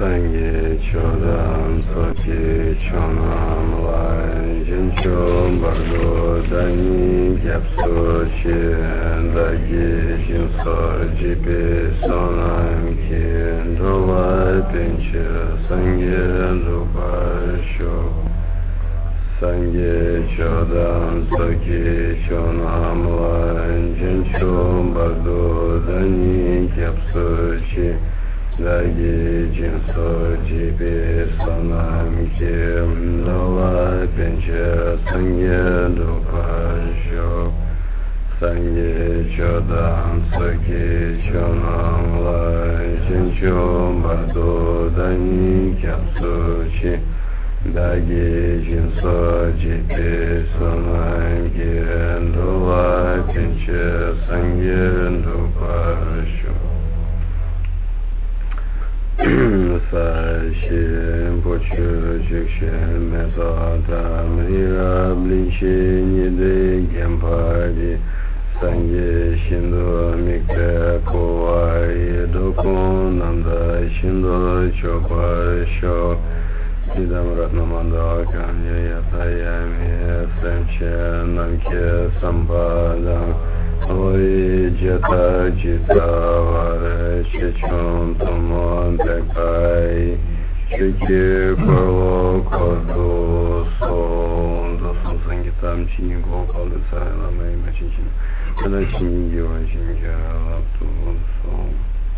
Sangye Chodam Soki Chonam Lai Jinchum Bardo Dani Gyapso Chi Dagi Jinso Jibi Sonam Ki Drova Pinche Sangye Drupa Sho Sangye Chodam Soki Chonam Lai Jinchum Bardo Dani Gyapso Chi Dagi Jinso Jibi Sonam Ki Drova Pinche Sangye Drupa Sho Sangye Chodam Soki Chonam Lai Jinchum Bardo Dani Gyapso Chi Dagi Jinso Jibi Sonam Ki Drova Pinche Sangye Drupa Sho Sashin Pochu Jukshin Mesota Mrira Blinchi Nide Gempadi Sangye Shindo Mikte Kowai Dokun Nanda Shindo Chopar Sho Idam Ratnamanda Kanye Yatayami Semche Namke Sampada Oi Jeta Jita Vare Chichon Tomon Tekai Chiki Korlo Kodo Son Dosun Sangitam Chini Gokal Desai Lama Ima Chichin Kada Chini Giva Chinka Laptu Son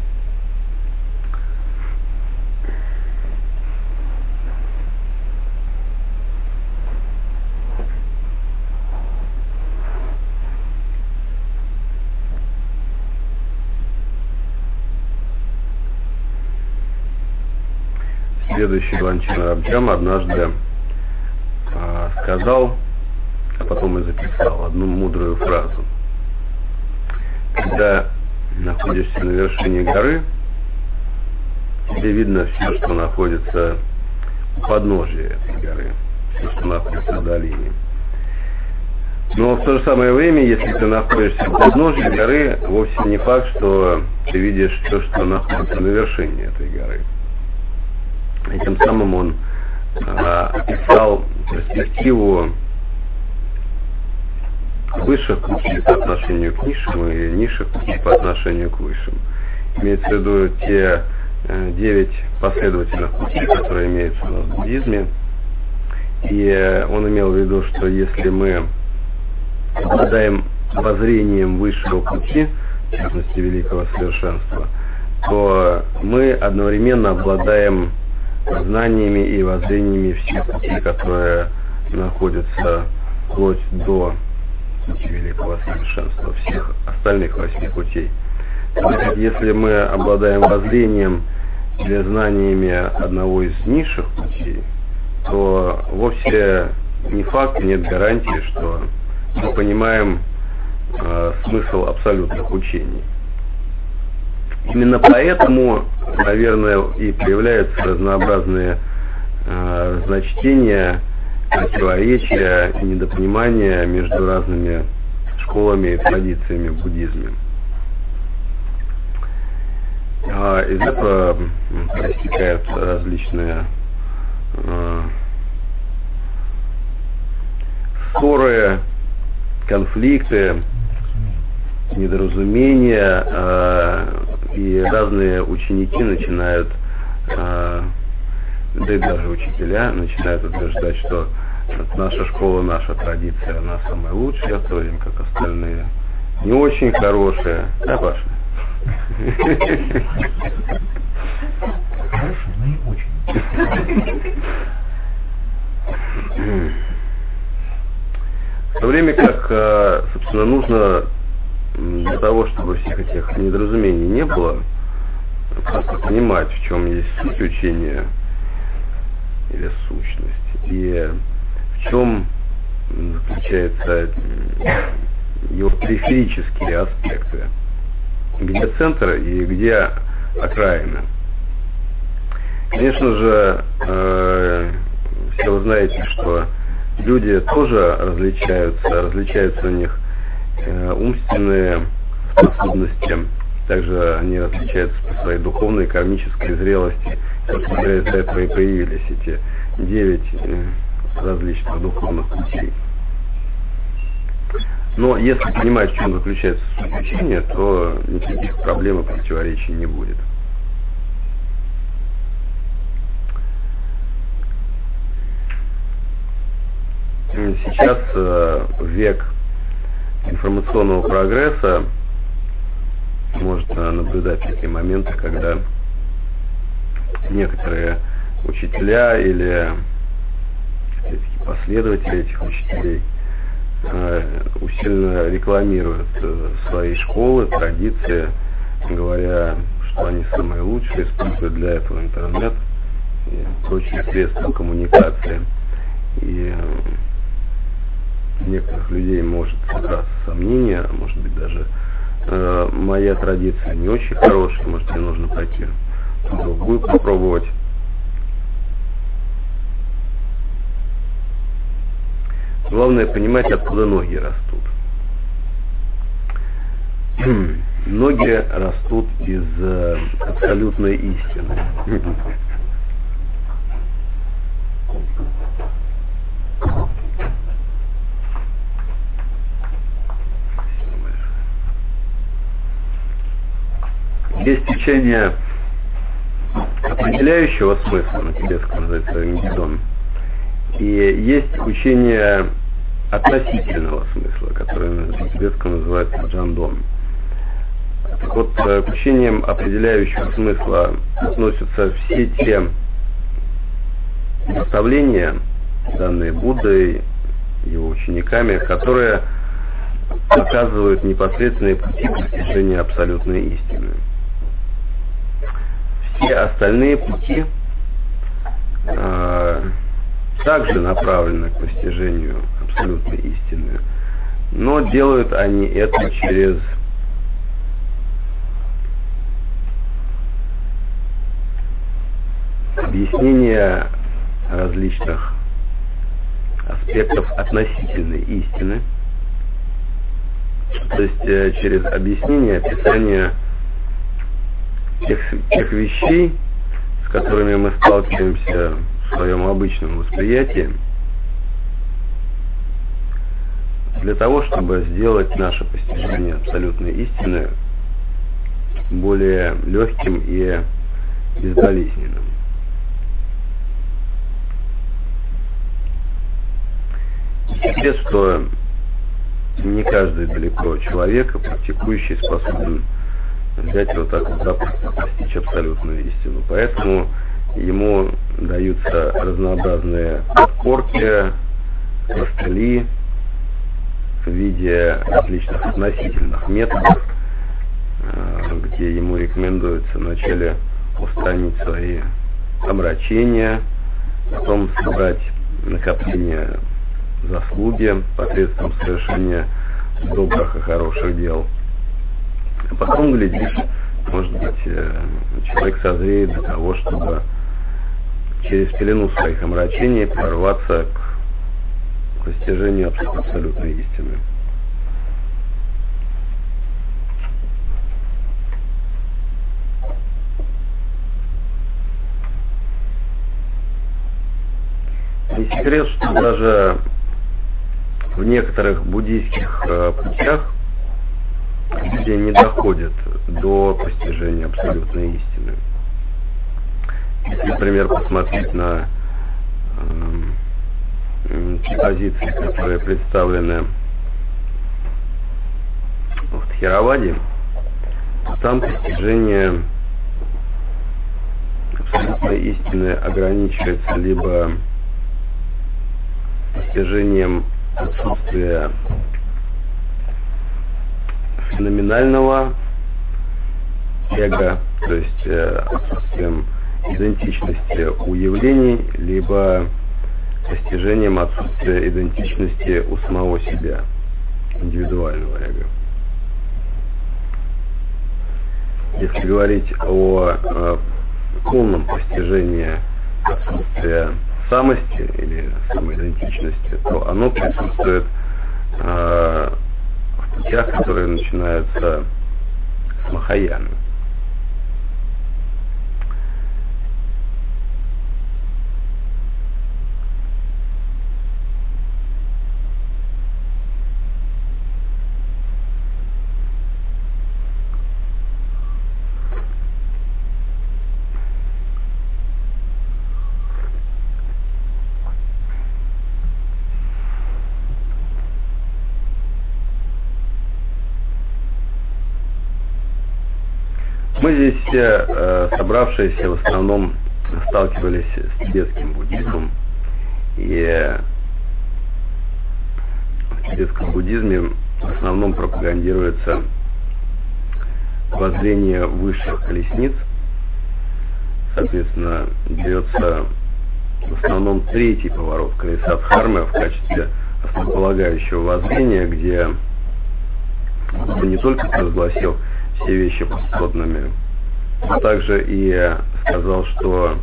Следующий Ланчин Рабджам однажды сказал, а потом и записал одну мудрую фразу. Когда находишься на вершине горы, тебе видно все, что находится у подножия этой горы, все, что находится в долине. Но в то же самое время, если ты находишься у подножия горы, вовсе не факт, что ты видишь все, что находится на вершине этой горы. И тем самым он описал перспективу высших путей по отношению к низшим и низших путей по отношению к высшим. Имеется в виду те 9 последовательных путей, которые имеются у нас в буддизме. И он имел в виду, что если мы обладаем воззрением высшего пути, в частности великого совершенства, то мы одновременно обладаем знаниями и воззрениями всех путей, которые находятся вплоть до пути великого совершенства, всех остальных 8 путей. Если мы обладаем воззрением или знаниями одного из низших путей, то вовсе не факт, нет гарантии, что мы понимаем смысл абсолютных учений. Именно поэтому, наверное, и появляются разнообразные разночтения, противоречия и недопонимания между разными школами и традициями в буддизме. Из этого проистекают различные ссоры, конфликты, недоразумения, и разные ученики начинают, да и даже учителя начинают утверждать, что наша школа, наша традиция, она самая лучшая, в то время как остальные не очень хорошие. Да, Паша? Хорошие, но не очень. В то время как, собственно, нужно для того, чтобы всех этих недоразумений не было, просто понимать, в чем есть суть учения или сущность, и в чем заключаются его периферические аспекты, где центр и где окраина. Конечно же, все вы знаете, что люди тоже различаются у них умственные способности Также они различаются по своей духовной и кармической зрелости. Собственно, из-за этого и появились эти 9 различных духовных путей. Но если понимать, в чем заключается суть учения, то никаких проблем и противоречий не будет. Сейчас, в век информационного прогресса, можно наблюдать такие моменты, когда некоторые учителя или последователи этих учителей усиленно рекламируют свои школы, традиции, говоря, что они самые лучшие, используют для этого интернет и прочие средства коммуникации. И некоторых людей может создаться сомнение, а может быть даже моя традиция не очень хорошая, может мне нужно пойти другую попробовать. Главное понимать, откуда ноги растут. Ноги растут из абсолютной истины. Есть течение определяющего смысла, на тибетском называется Нгидон, и есть учение относительного смысла, которое на тибетском называется Джандон. Так вот, к учениям определяющего смысла относятся все те наставления, данные Буддой, его учениками, которые показывают непосредственные пути достижения абсолютной истины. Все остальные пути также направлены к достижению абсолютной истины, но делают они это через объяснение различных аспектов относительной истины, то есть через объяснение, описание тех вещей, с которыми мы сталкиваемся в своем обычном восприятии, для того, чтобы сделать наше постижение абсолютной истины более легким и безболезненным. Секрет, что не каждый далеко человек, практикующий, способен взять вот так вот запросто постичь абсолютную истину. Поэтому ему даются разнообразные подпорки, костыли в виде различных относительных методов, где ему рекомендуется вначале устранить свои омрачения, потом собрать накопление заслуги посредством совершения добрых и хороших дел. А потом, глядишь, может быть, человек созреет для того, чтобы через пелену своих омрачений прорваться к достижению абсолютной истины. Не секрет, что даже в некоторых буддийских путях люди не доходят до постижения абсолютной истины. Если, например, посмотреть на те позиции, которые представлены в Тхераваде, то там постижение абсолютной истины ограничивается либо постижением отсутствия феноменального эго, то есть отсутствием идентичности у явлений, либо достижением отсутствия идентичности у самого себя, индивидуального эго. Если говорить о полном постижении отсутствия самости или самоидентичности, то оно присутствует в путях, которые начинаются с Махаяной. Мы здесь все собравшиеся в основном сталкивались с тибетским буддизмом, и в тибетском буддизме в основном пропагандируется воззрение высших колесниц. Соответственно, берется в основном третий поворот колеса Дхармы в качестве основополагающего воззрения, где Будда не только провозгласил все вещи пустотными, но также и сказал, что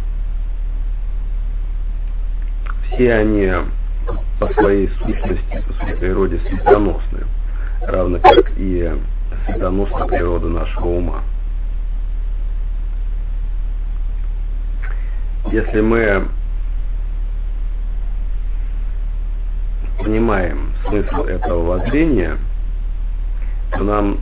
все они по своей сущности, по своей природе светоносны, равно как и светоносна природа нашего ума. Если мы понимаем смысл этого воззрения, то нам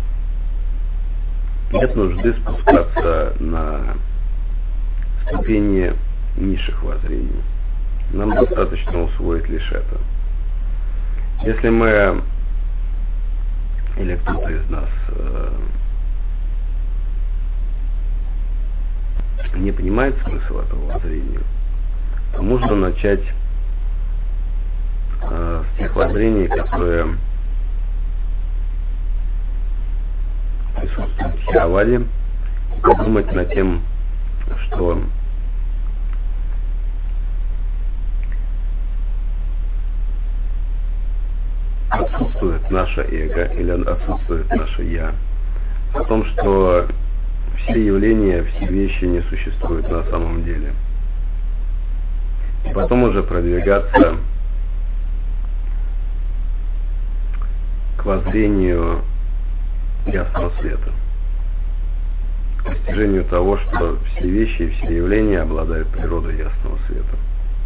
нет нужды спускаться на ступени низших воззрений. Нам достаточно усвоить лишь это. Если мы, или кто-то из нас, не понимает смысл этого воззрения, то можно начать с тех воззрений, которые присутствует в Тхераваде, подумать над тем, что отсутствует наше эго или отсутствует наше я, о том, что все явления, все вещи не существуют на самом деле. И потом уже продвигаться к воззрению ясного света, к достижению того, что все вещи и все явления обладают природой ясного света.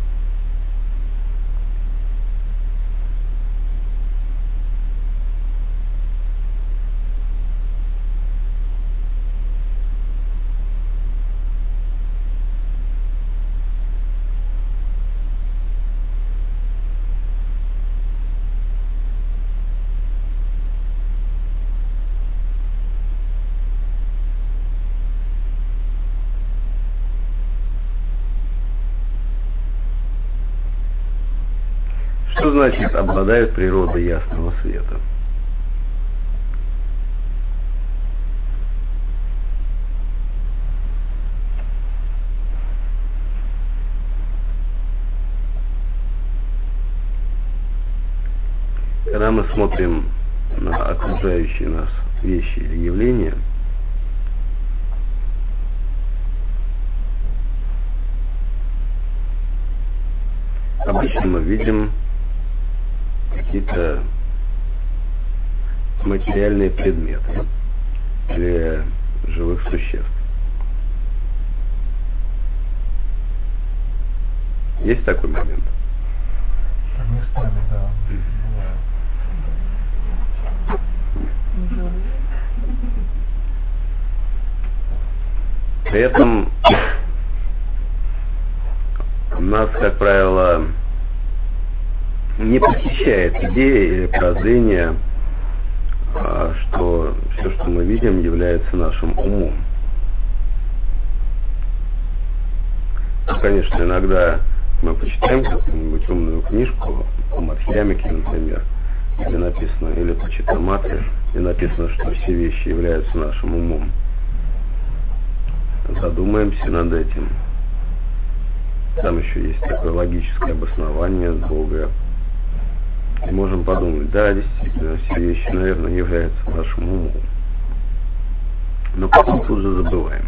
Что значит обладают природой ясного света? Когда мы смотрим на окружающие нас вещи или явления, обычно мы видим какие-то материальные предметы или живых существ. Есть такой момент? Местами, да, бывает. При этом нас, как правило, не посещает идея или прозрение, что все, что мы видим, является нашим умом. Ну, конечно, иногда мы почитаем какую-нибудь умную книжку, по Мадхьямике, например, где написано, или по Читаматре, где написано, что все вещи являются нашим умом. Задумаемся над этим. Там еще есть такое логическое обоснование долгое. И можем подумать, да, действительно, все вещи, наверное, являются нашим умом. Но потом тут же забываем.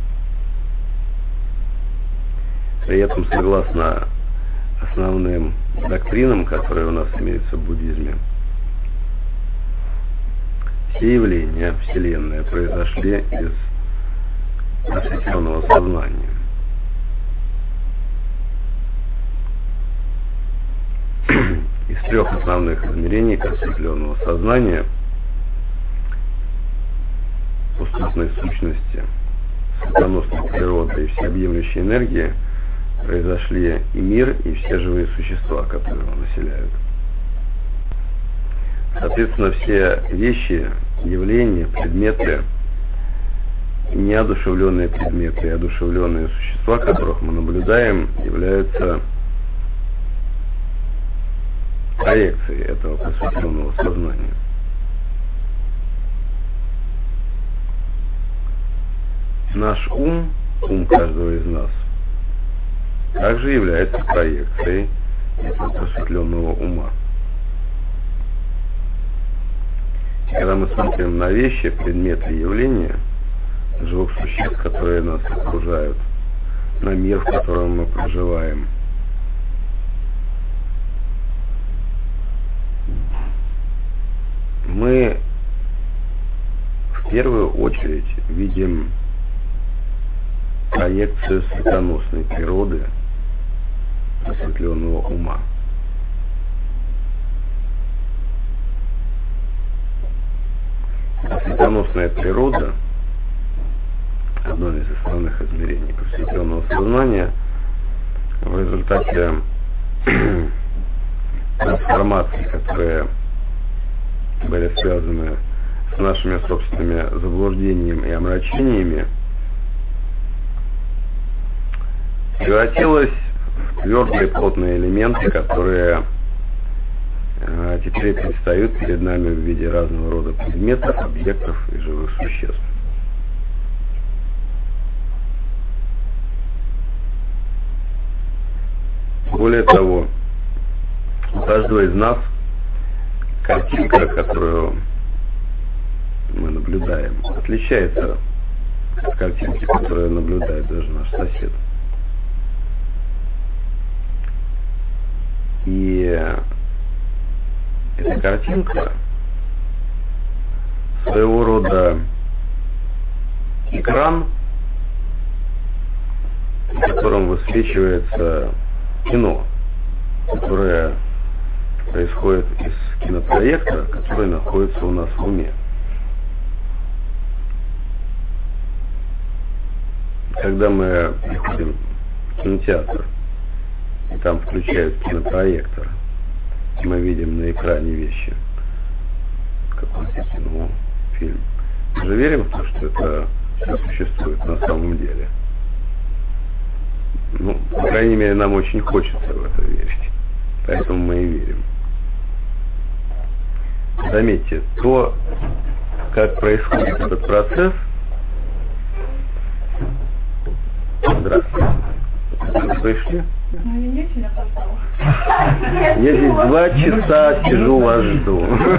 При этом, согласно основным доктринам, которые у нас имеются в буддизме. Все явления Вселенной произошли из просветленного сознания. Из трех основных измерений просветленного сознания, пустотной сущности, светоносной природы и всеобъемлющей энергии произошли и мир, и все живые существа, которые его населяют. Соответственно, все вещи, явления, предметы, неодушевленные предметы и одушевленные существа, которых мы наблюдаем, являются проекцией этого просветленного сознания. Наш ум каждого из нас, также является проекцией этого просветленного ума. И когда мы смотрим на вещи, предметы и явления живых существ, которые нас окружают, на мир, в котором мы проживаем, мы в первую очередь видим проекцию светоносной природы просветленного ума. Светоносная природа, одно из основных измерений просветленного сознания, в результате трансформаций, которые были связаны с нашими собственными заблуждениями и омрачениями, превратилась в твердые плотные элементы, которые теперь предстают перед нами в виде разного рода предметов, объектов и живых существ. Более того, у каждого из нас картинка, которую мы наблюдаем, отличается от картинки, которую наблюдает даже наш сосед. И эта картинка своего рода экран, в котором высвечивается кино, которое происходит из кинопроектора, который находится у нас в уме. Когда мы приходим в кинотеатр, и там включают кинопроектор, и мы видим на экране вещи, какой-то кино, фильм, мы же верим в то, что это все существует на самом деле. Ну, по крайней мере, нам очень хочется в это верить. Поэтому мы и верим. Заметьте, то, как происходит этот процесс. Здравствуйте. Вы пришли? Я здесь 2 часа сижу, вас жду.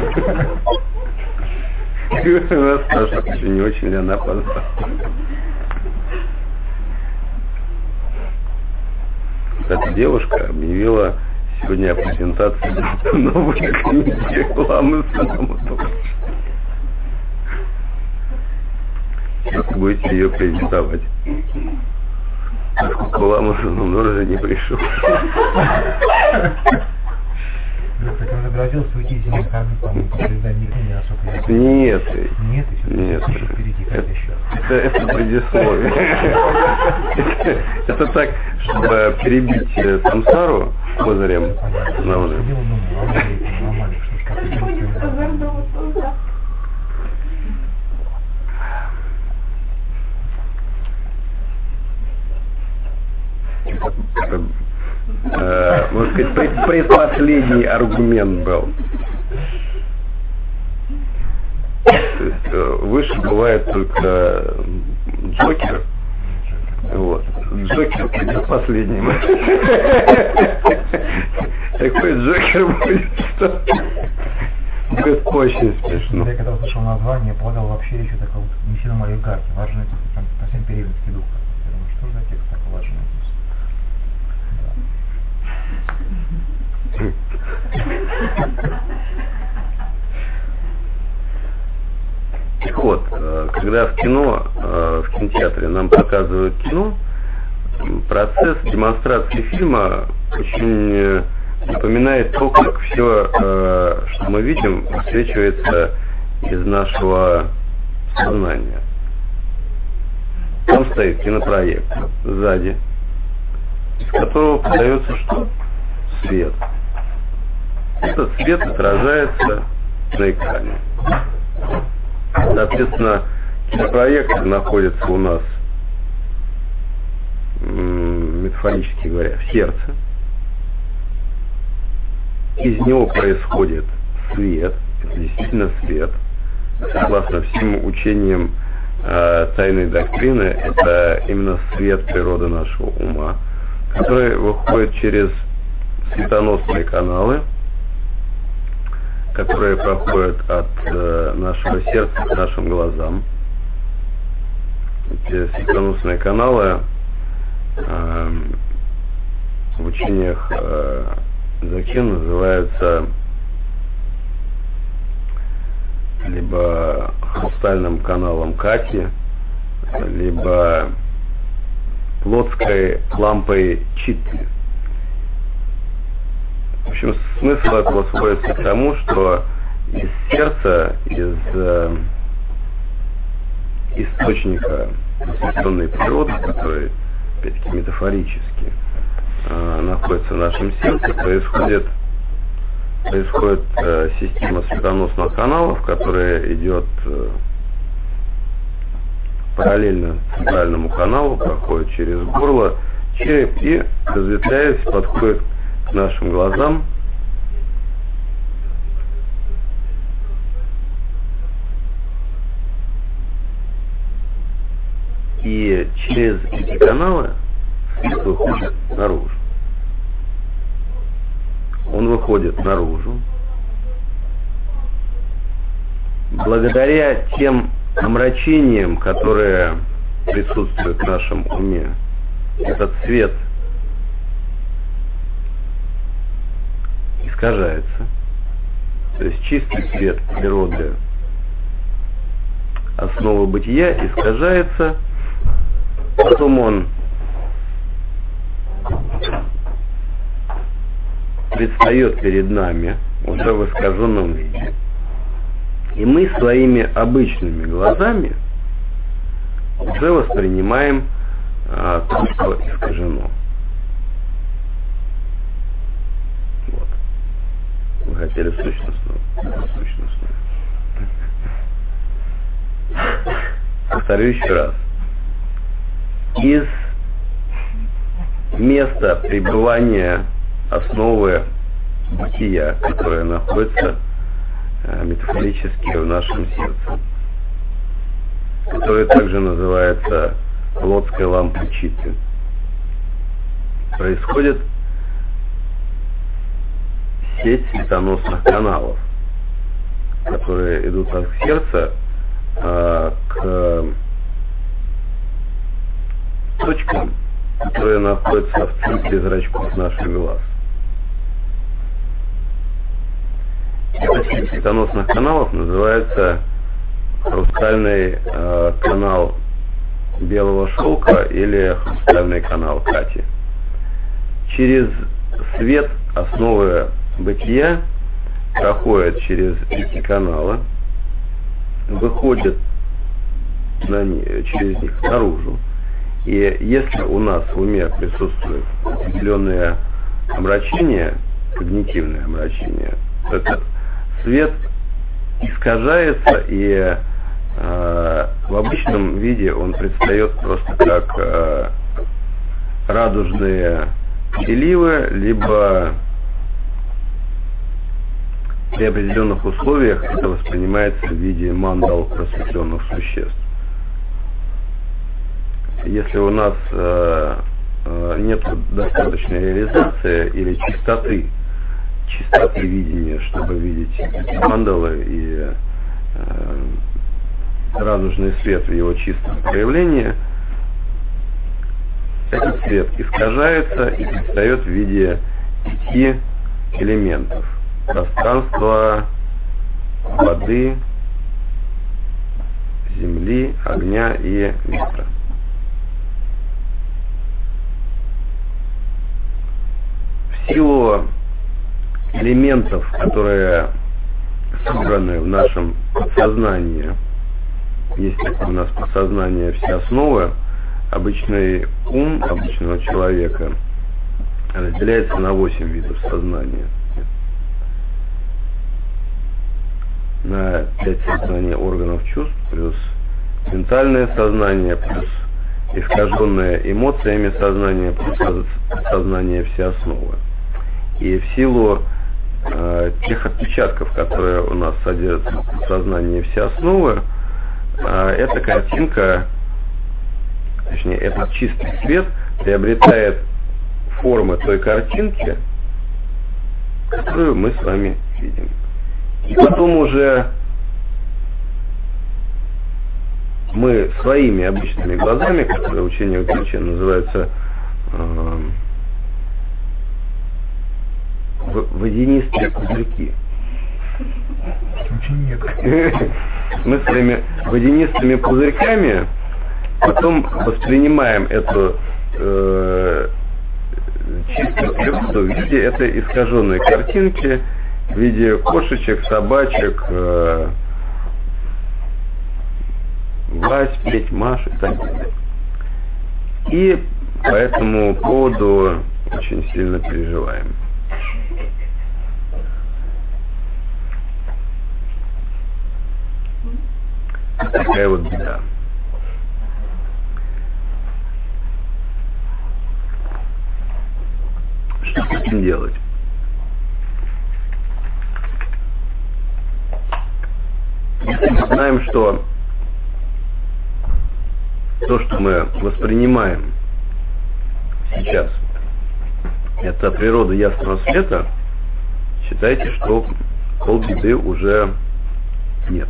И вас спрашивают, еще не очень ли она позвала. Эта девушка объявила сегодня о презентации новой книги Ламы Санамутова. Сейчас вы будете ее презентовать. Поскольку Лама Санамутов уже не пришел. Так он загрозился уйти из них, по-моему, Нет. Нет, это предисловие. Это так, чтобы перебить самсару козырем на уровне. Можно сказать, предпоследний аргумент был. То есть выше бывает только Джокер. Вот. Джокер придет последним. Такой Джокер будет, что будет очень смешно. Я когда услышал название, полагал вообще речь о таком несильном олигархе. Важный текст, там совсем переводский дух. Я думаю, что за текст такой важный? Так вот, когда в кино, в кинотеатре нам показывают кино, процесс демонстрации фильма очень напоминает то, как все, что мы видим, высвечивается из нашего сознания. Там стоит кинопроектор сзади, из которого подается что? Свет. Этот свет отражается на экране. Соответственно, кинопроектор находится у нас, метафорически говоря, в сердце. Из него происходит свет, это действительно свет. Согласно всем учениям тайной доктрины, это именно свет природы нашего ума, который выходит через светоносные каналы, которые проходят от нашего сердца к нашим глазам. Эти светоносные каналы в учениях Дзогchen называются либо хрустальным каналом Кати, либо плотской лампой Читты. В общем, смысл этого сводится к тому, что из сердца, из источника просветленной природы, который, опять-таки, метафорически находится в нашем сердце, происходит система светоносных каналов, которая идет параллельно центральному каналу, проходит через горло, череп и, разветвляясь, подходит к нашим глазам. И через эти каналы свет выходит наружу. Он выходит наружу. Благодаря тем омрачениям, которые присутствуют в нашем уме, этот свет искажается. То есть чистый свет природы, основа бытия, искажается, потом он предстает перед нами уже в искаженном виде. И мы своими обычными глазами уже воспринимаем то, что искажено. Вот. Вы хотели сущностную? Повторю еще раз. Из места пребывания основы бытия, которая находится метафорически в нашем сердце, которая также называется плотской лампой Читты, происходит сеть светоносных каналов, которые идут от сердца к точкам, которые находятся в центре зрачков наших глаз. Эта сеть светоносных каналов называется хрустальный канал белого шелка или хрустальный канал Кати. Через свет основы бытия проходит через эти каналы, выходит через них наружу. И если у нас в уме присутствует определенное омрачение, когнитивное омрачение, то этот свет искажается, и в обычном виде он предстает просто как радужные переливы, либо при определенных условиях это воспринимается в виде мандал просветленных существ. Если у нас нет достаточной реализации или чистоты видения, чтобы видеть эти мандалы и радужный свет в его чистом проявлении, этот свет искажается и предстает в виде 5 элементов: пространства, воды, земли, огня и ветра. В силу элементов, которые собраны в нашем подсознании, если у нас подсознание все основы, обычный ум обычного человека разделяется на 8 видов сознания. На 5 сознания органов чувств, плюс ментальное сознание, плюс искаженное эмоциями сознание, плюс сознание все основы. И в силу тех отпечатков, которые у нас содержатся в сознании все основы, эта картинка, точнее, этот чистый свет приобретает формы той картинки, которую мы с вами видим. И потом уже мы своими обычными глазами, которые в учении Гурча называются водянистые пузырьки. Мы своими водянистыми пузырьками потом воспринимаем эту чистую природу в виде этой искаженной картинки, в виде кошечек, собачек, Вась, Петь, Маш и так далее. И по этому поводу очень сильно переживаем. Такая вот беда. Что с этим делать? Если мы знаем, что то, что мы воспринимаем сейчас, это природа ясного света, считайте, что полбеды уже нет.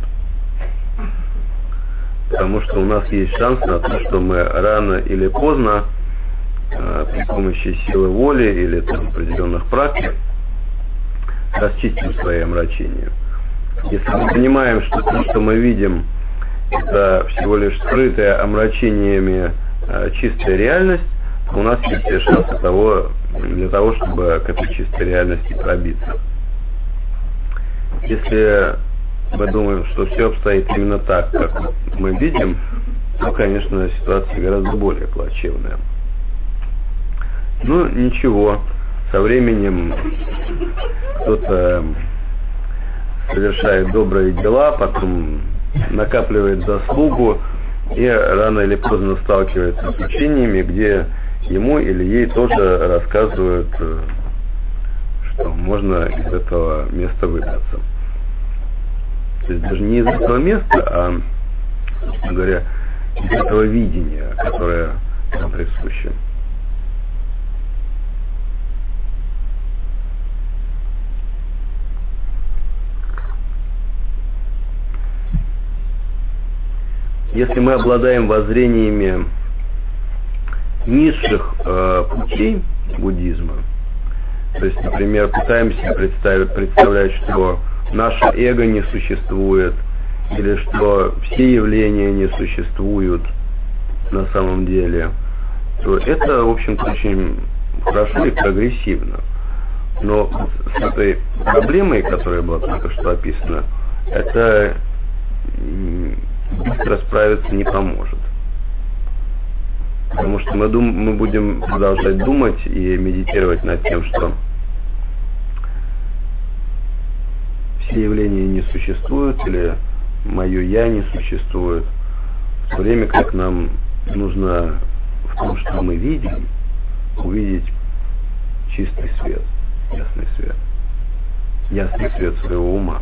Потому что у нас есть шанс на то, что мы рано или поздно при помощи силы воли или там, определенных практик расчистим свои омрачения. Если мы понимаем, что то, что мы видим, это всего лишь скрытая омрачениями чистая реальность, то у нас есть все шансы для того, чтобы к этой чистой реальности пробиться. Если мы думаем, что все обстоит именно так, как мы видим, то, конечно, ситуация гораздо более плачевная. Ну, ничего, со временем кто-то совершает добрые дела, потом накапливает заслугу и рано или поздно сталкивается с учениями, где ему или ей тоже рассказывают, что можно из этого места выбраться. То есть даже не из этого места, а, собственно говоря, из этого видения, которое нам присуще. Если мы обладаем воззрениями низших путей буддизма, то есть, например, пытаемся представлять, что наше эго не существует, или что все явления не существуют на самом деле, то это, в общем-то, очень хорошо и прогрессивно. Но с этой проблемой, которая была только что описана, это быстро справиться не поможет. Потому что мы будем продолжать думать и медитировать над тем, что все явления не существуют, или мое «я» не существует, в то время как нам нужно в том, что мы видим, увидеть чистый свет, ясный свет своего ума.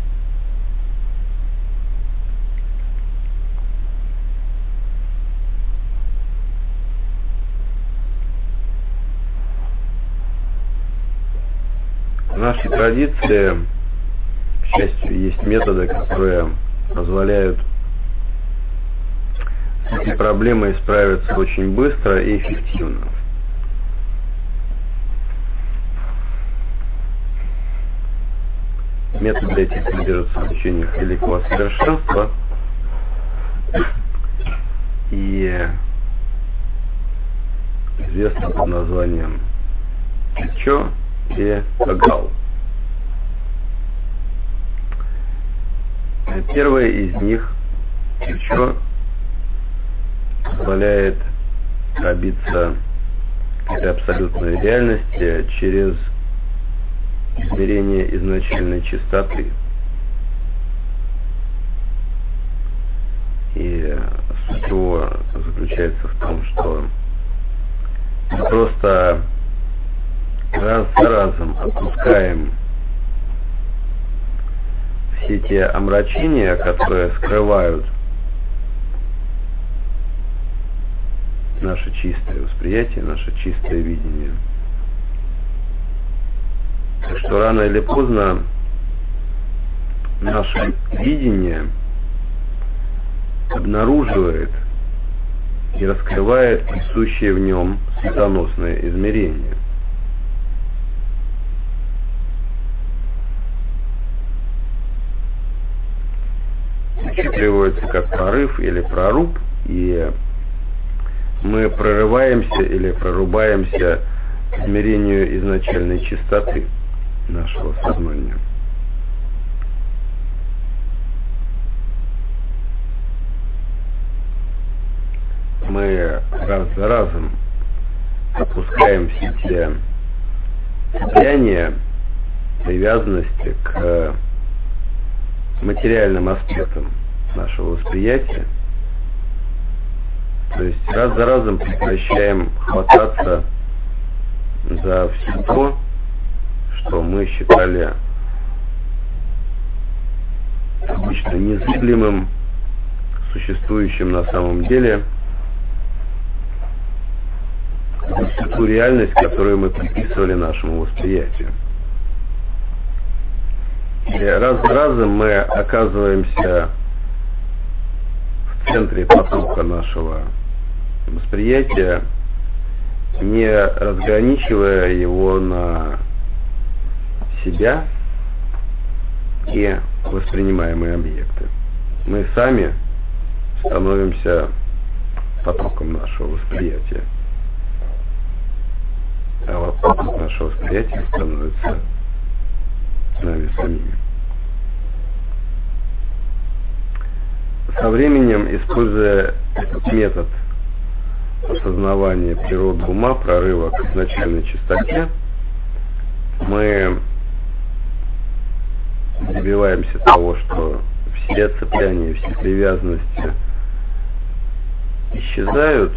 В нашей традиции, к счастью, есть методы, которые позволяют с этой проблемой справиться очень быстро и эффективно. Методы эти содержатся в учениях великого совершенства и известны под названием Чо и Кагал. Первое из них, Чо, позволяет пробиться к этой абсолютной реальности через измерение изначальной чистоты. И суть его заключается в том, что мы просто раз за разом опускаем все те омрачения, которые скрывают наше чистое восприятие, наше чистое видение. Так что рано или поздно наше видение обнаруживает и раскрывает присущее в нем светоносное измерение. Это переводится как прорыв или проруб, и мы прорываемся или прорубаемся к измерению изначальной чистоты нашего сознания. Мы раз за разом опускаем все те цепляния, привязанности к материальным аспектам нашего восприятия. То есть раз за разом прекращаем хвататься за все то, что мы считали обычно незыблемым, существующим на самом деле, за всю ту реальность, которую мы приписывали нашему восприятию. И раз за разом мы оказываемся в центре потока нашего восприятия, не разграничивая его на себя и воспринимаемые объекты. Мы сами становимся потоком нашего восприятия. А вот поток нашего восприятия становится нами самими. Со временем, используя этот метод осознавания природы ума, прорыва к изначальной чистоте, мы добиваемся того, что все цепляния, все привязанности исчезают,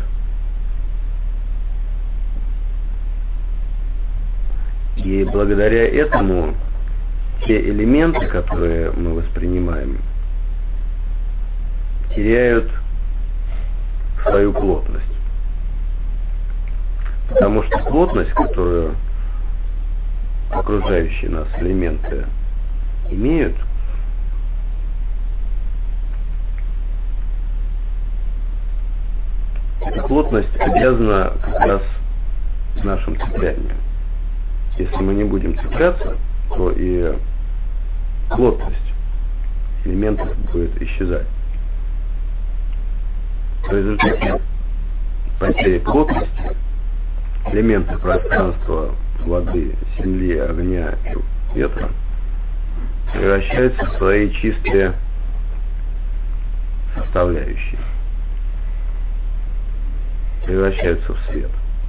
и благодаря этому те элементы, которые мы воспринимаем, теряют свою плотность. Потому что плотность, которую окружающие нас элементы имеют, эта плотность обязана как раз нашим цеплянием. Если мы не будем цепляться, то и плотность элементов будет исчезать. В результате потери плотности элементы пространства, воды, земли, огня и ветра превращаются в свои чистые составляющие, превращаются в свет.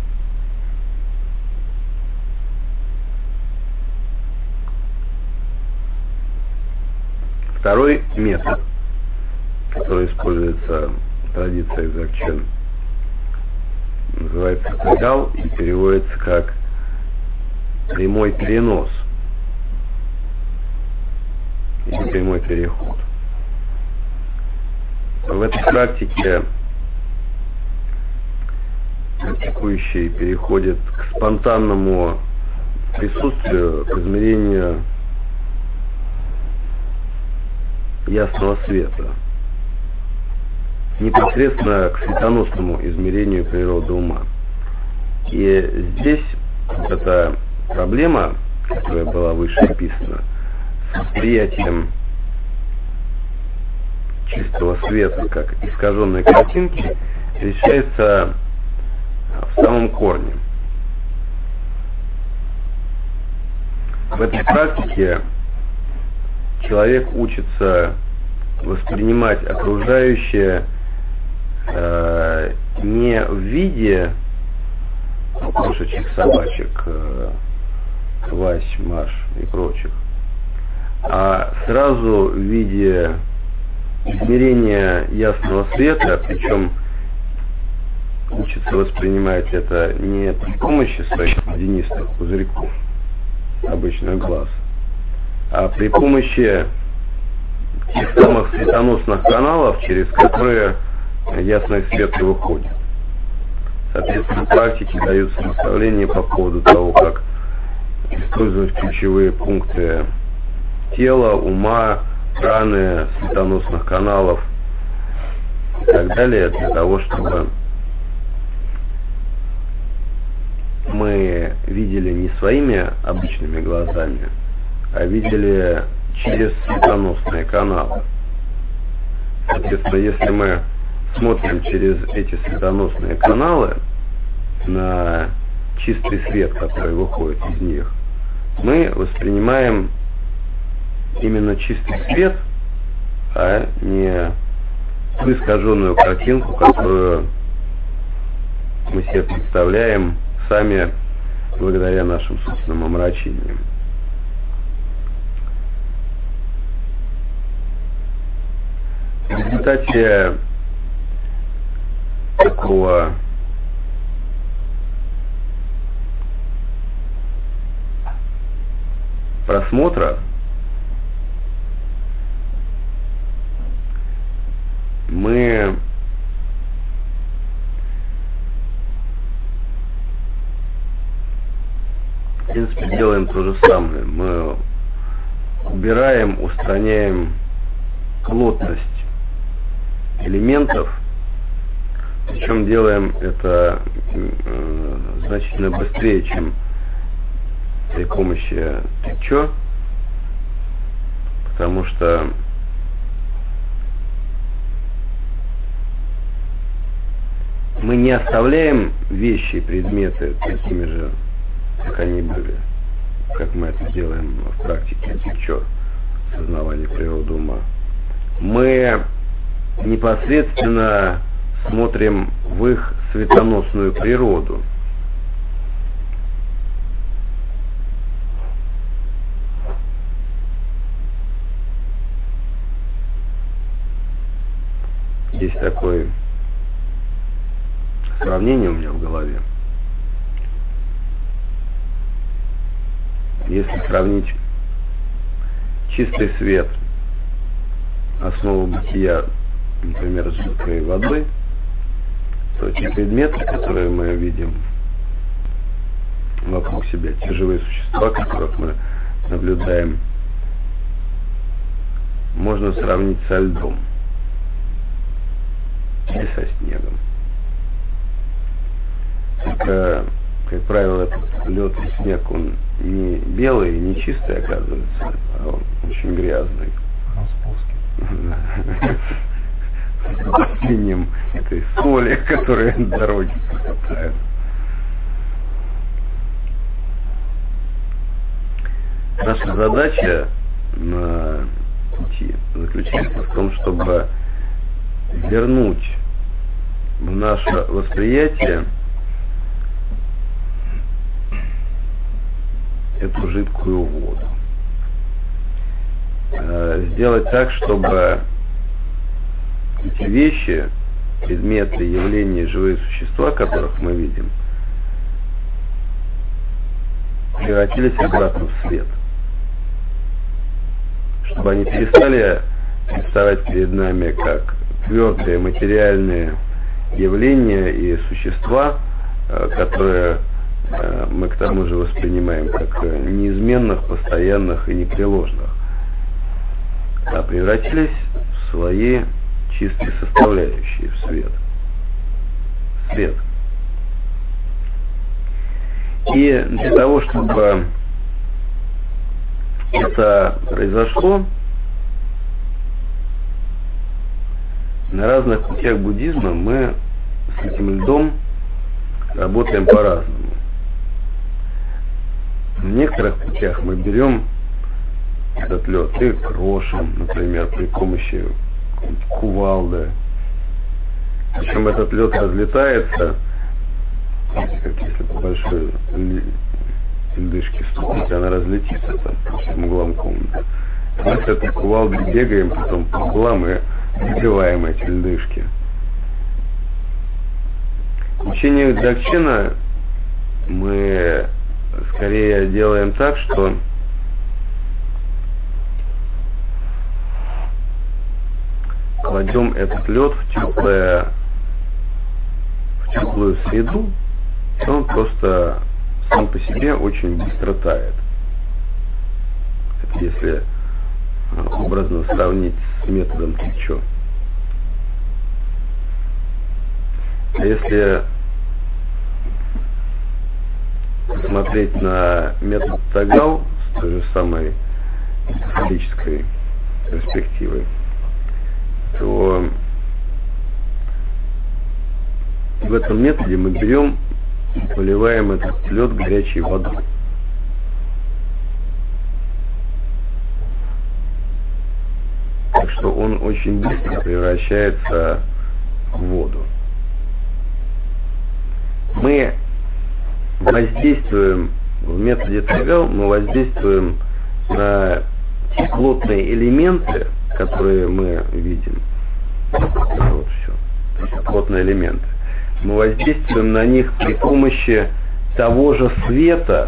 Второй метод, который используется в традиции Дзогчен, называется Кагал и переводится как прямой перенос или прямой переход. В этой практике практикующий переходит к спонтанному присутствию, к измерению ясного света, непосредственно к светоносному измерению природы ума. И здесь эта проблема, которая была выше описана, восприятием чистого света как искаженной картинки решается в самом корне. В этой практике человек учится воспринимать окружающее не в виде кошечек, собачек, Вась, Маш и прочих, а сразу в виде измерения ясного света, причем учится воспринимать это не при помощи своих водянистых пузырьков, обычных глаз, а при помощи тех самых светоносных каналов, через которые ясный свет и выходит. Соответственно, в практике даются наставления по поводу того, как использовать ключевые пункты тела, ума, праны, светоносных каналов и так далее, для того, чтобы мы видели не своими обычными глазами, а видели через светоносные каналы. Соответственно, если мы смотрим через эти светоносные каналы на чистый свет, который выходит из них, мы воспринимаем именно чистый свет, а не ту искаженную картинку, которую мы себе представляем сами благодаря нашим собственным омрачениям. В результате такого просмотра мы в принципе делаем то же самое. Мы убираем, устраняем плотность элементов, причем делаем это значительно быстрее, чем при помощи Тычо, потому что мы не оставляем вещи и предметы такими же, как они были, как мы это делаем в практике Тычо, сознавания природы ума. Мы непосредственно смотрим в их светоносную природу. Есть такое сравнение у меня в голове. Если сравнить чистый свет, основу бытия, например, с жидкой водой, то те предметы, которые мы видим вокруг себя, те живые существа, которых мы наблюдаем, можно сравнить со льдом или со снегом. Только, как правило, этот лед и снег, он не белый и не чистый, оказывается, а он очень грязный. С добавлением этой соли, которая на дороге поступает. Наша задача на пути заключается в том, чтобы вернуть в наше восприятие эту жидкую воду. Сделать так, чтобы эти вещи, предметы, явления, живые существа, которых мы видим, превратились обратно в свет. Чтобы они перестали представать перед нами как твердые материальные явления и существа, которые мы к тому же воспринимаем как неизменных, постоянных и непреложных, а превратились в свои чистые составляющие, в свет. Свет. И для того, чтобы это произошло, на разных путях буддизма мы с этим льдом работаем по-разному. В некоторых путях мы берем этот лед и крошим, например, при помощи кувалды. Причем этот лед разлетается, как если по большой льдышке стукнуть, она разлетится там по всем углам комнаты. Мы с этой кувалдой бегаем потом по углам и выбиваем эти льдышки. В учении Дзогчена мы скорее делаем так, что кладем этот лед в теплую среду, и он просто сам по себе очень быстро тает. Это если образно сравнить с методом Тичо. А если посмотреть на метод Тагал с той же самой метафорической перспективой, то в этом методе мы берем и поливаем этот лед горячей водой. Так что он очень быстро превращается в воду. Мы воздействуем в методе Тагал, мы воздействуем на те плотные элементы, которые мы видим. Вот все. То есть плотные элементы. Мы воздействуем на них при помощи того же света,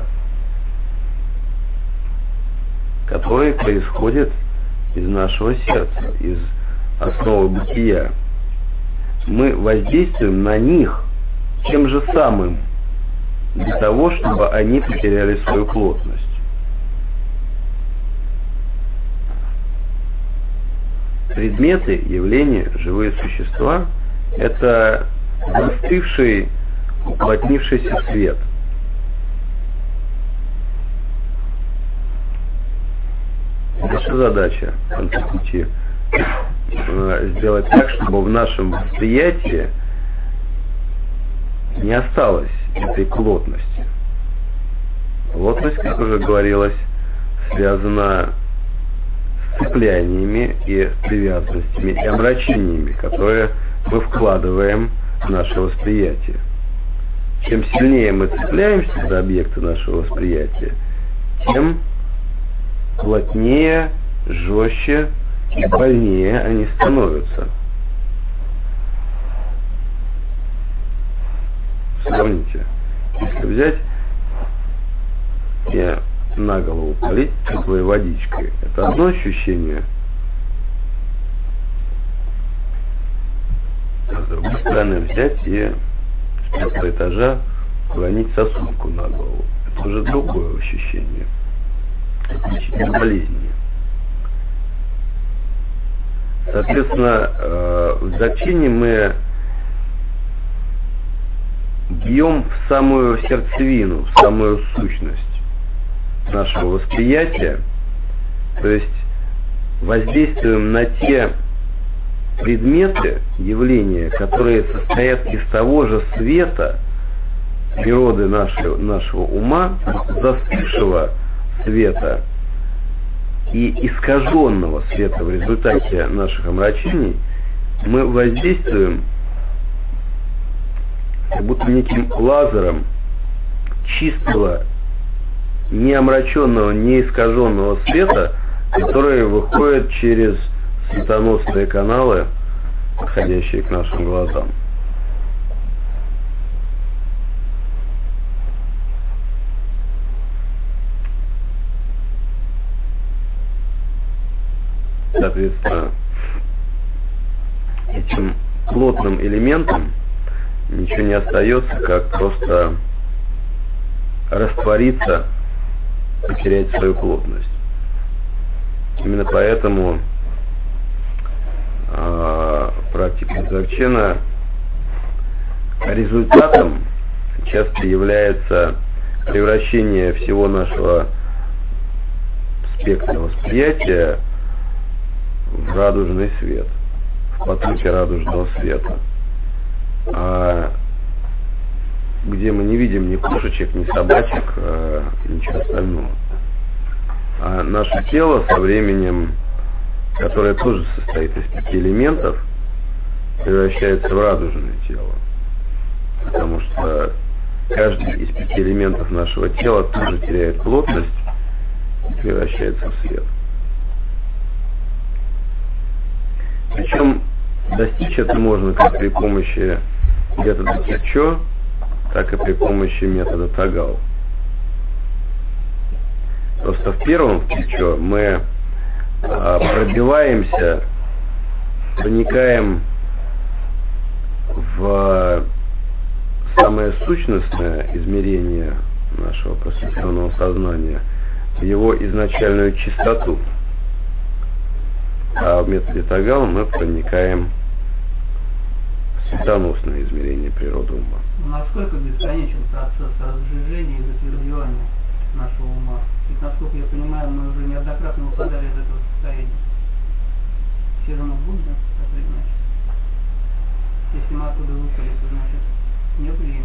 который происходит из нашего сердца, из основы бытия. Мы воздействуем на них тем же самым, для того, чтобы они потеряли свою плотность. Предметы, явления, живые существа – это застывший, уплотнившийся свет. Наша задача в конце пути сделать так, чтобы в нашем восприятии не осталось этой плотности. Плотность, как уже говорилось, связана с цепляниями и привязанностями и омрачениями, которые мы вкладываем в наше восприятие. Чем сильнее мы цепляемся за объекты нашего восприятия, тем плотнее, жестче и больнее они становятся. Сравните, если взять и на голову полить теплой водичкой, это одно ощущение. А с другой стороны взять и с пятого этажа уронить сосульку на голову. Это уже другое ощущение. Это значительно болезненнее. Соответственно, в Дзогчене мы бьем в самую сердцевину, в самую сущность нашего восприятия, то есть воздействуем на те предметы, явления, которые состоят из того же света природы нашего ума, застывшего света и искаженного света в результате наших омрачений, мы воздействуем как будто неким лазером чистого, не омраченного, не искаженного света, который выходит через светоносные каналы, подходящие к нашим глазам. Соответственно, этим плотным элементом ничего не остается, как просто раствориться, потерять свою плотность. Именно поэтому практика Дзогчена результатом часто является превращение всего нашего спектра восприятия в радужный свет, в потоке радужного света. А где мы не видим ни кошечек, ни собачек, ничего остального. А наше тело со временем, которое тоже состоит из 5 элементов, превращается в радужное тело. Потому что каждый из 5 элементов нашего тела тоже теряет плотность и превращается в свет. Причем достичь это можно как при помощи метода Кирчо, так и при помощи метода Тагал. Просто в первом Кирчо мы пробиваемся, проникаем в самое сущностное измерение нашего просветленного сознания, в его изначальную чистоту. А в методе Тагал мы проникаем в светоносное измерение природы ума. Насколько бесконечен процесс разжижения и затвердевания нашего ума? Ведь, насколько я понимаю, мы уже неоднократно выпадали из этого состояния. Все же мы будем, так или иначе. Если мы оттуда выпали, то значит не блин.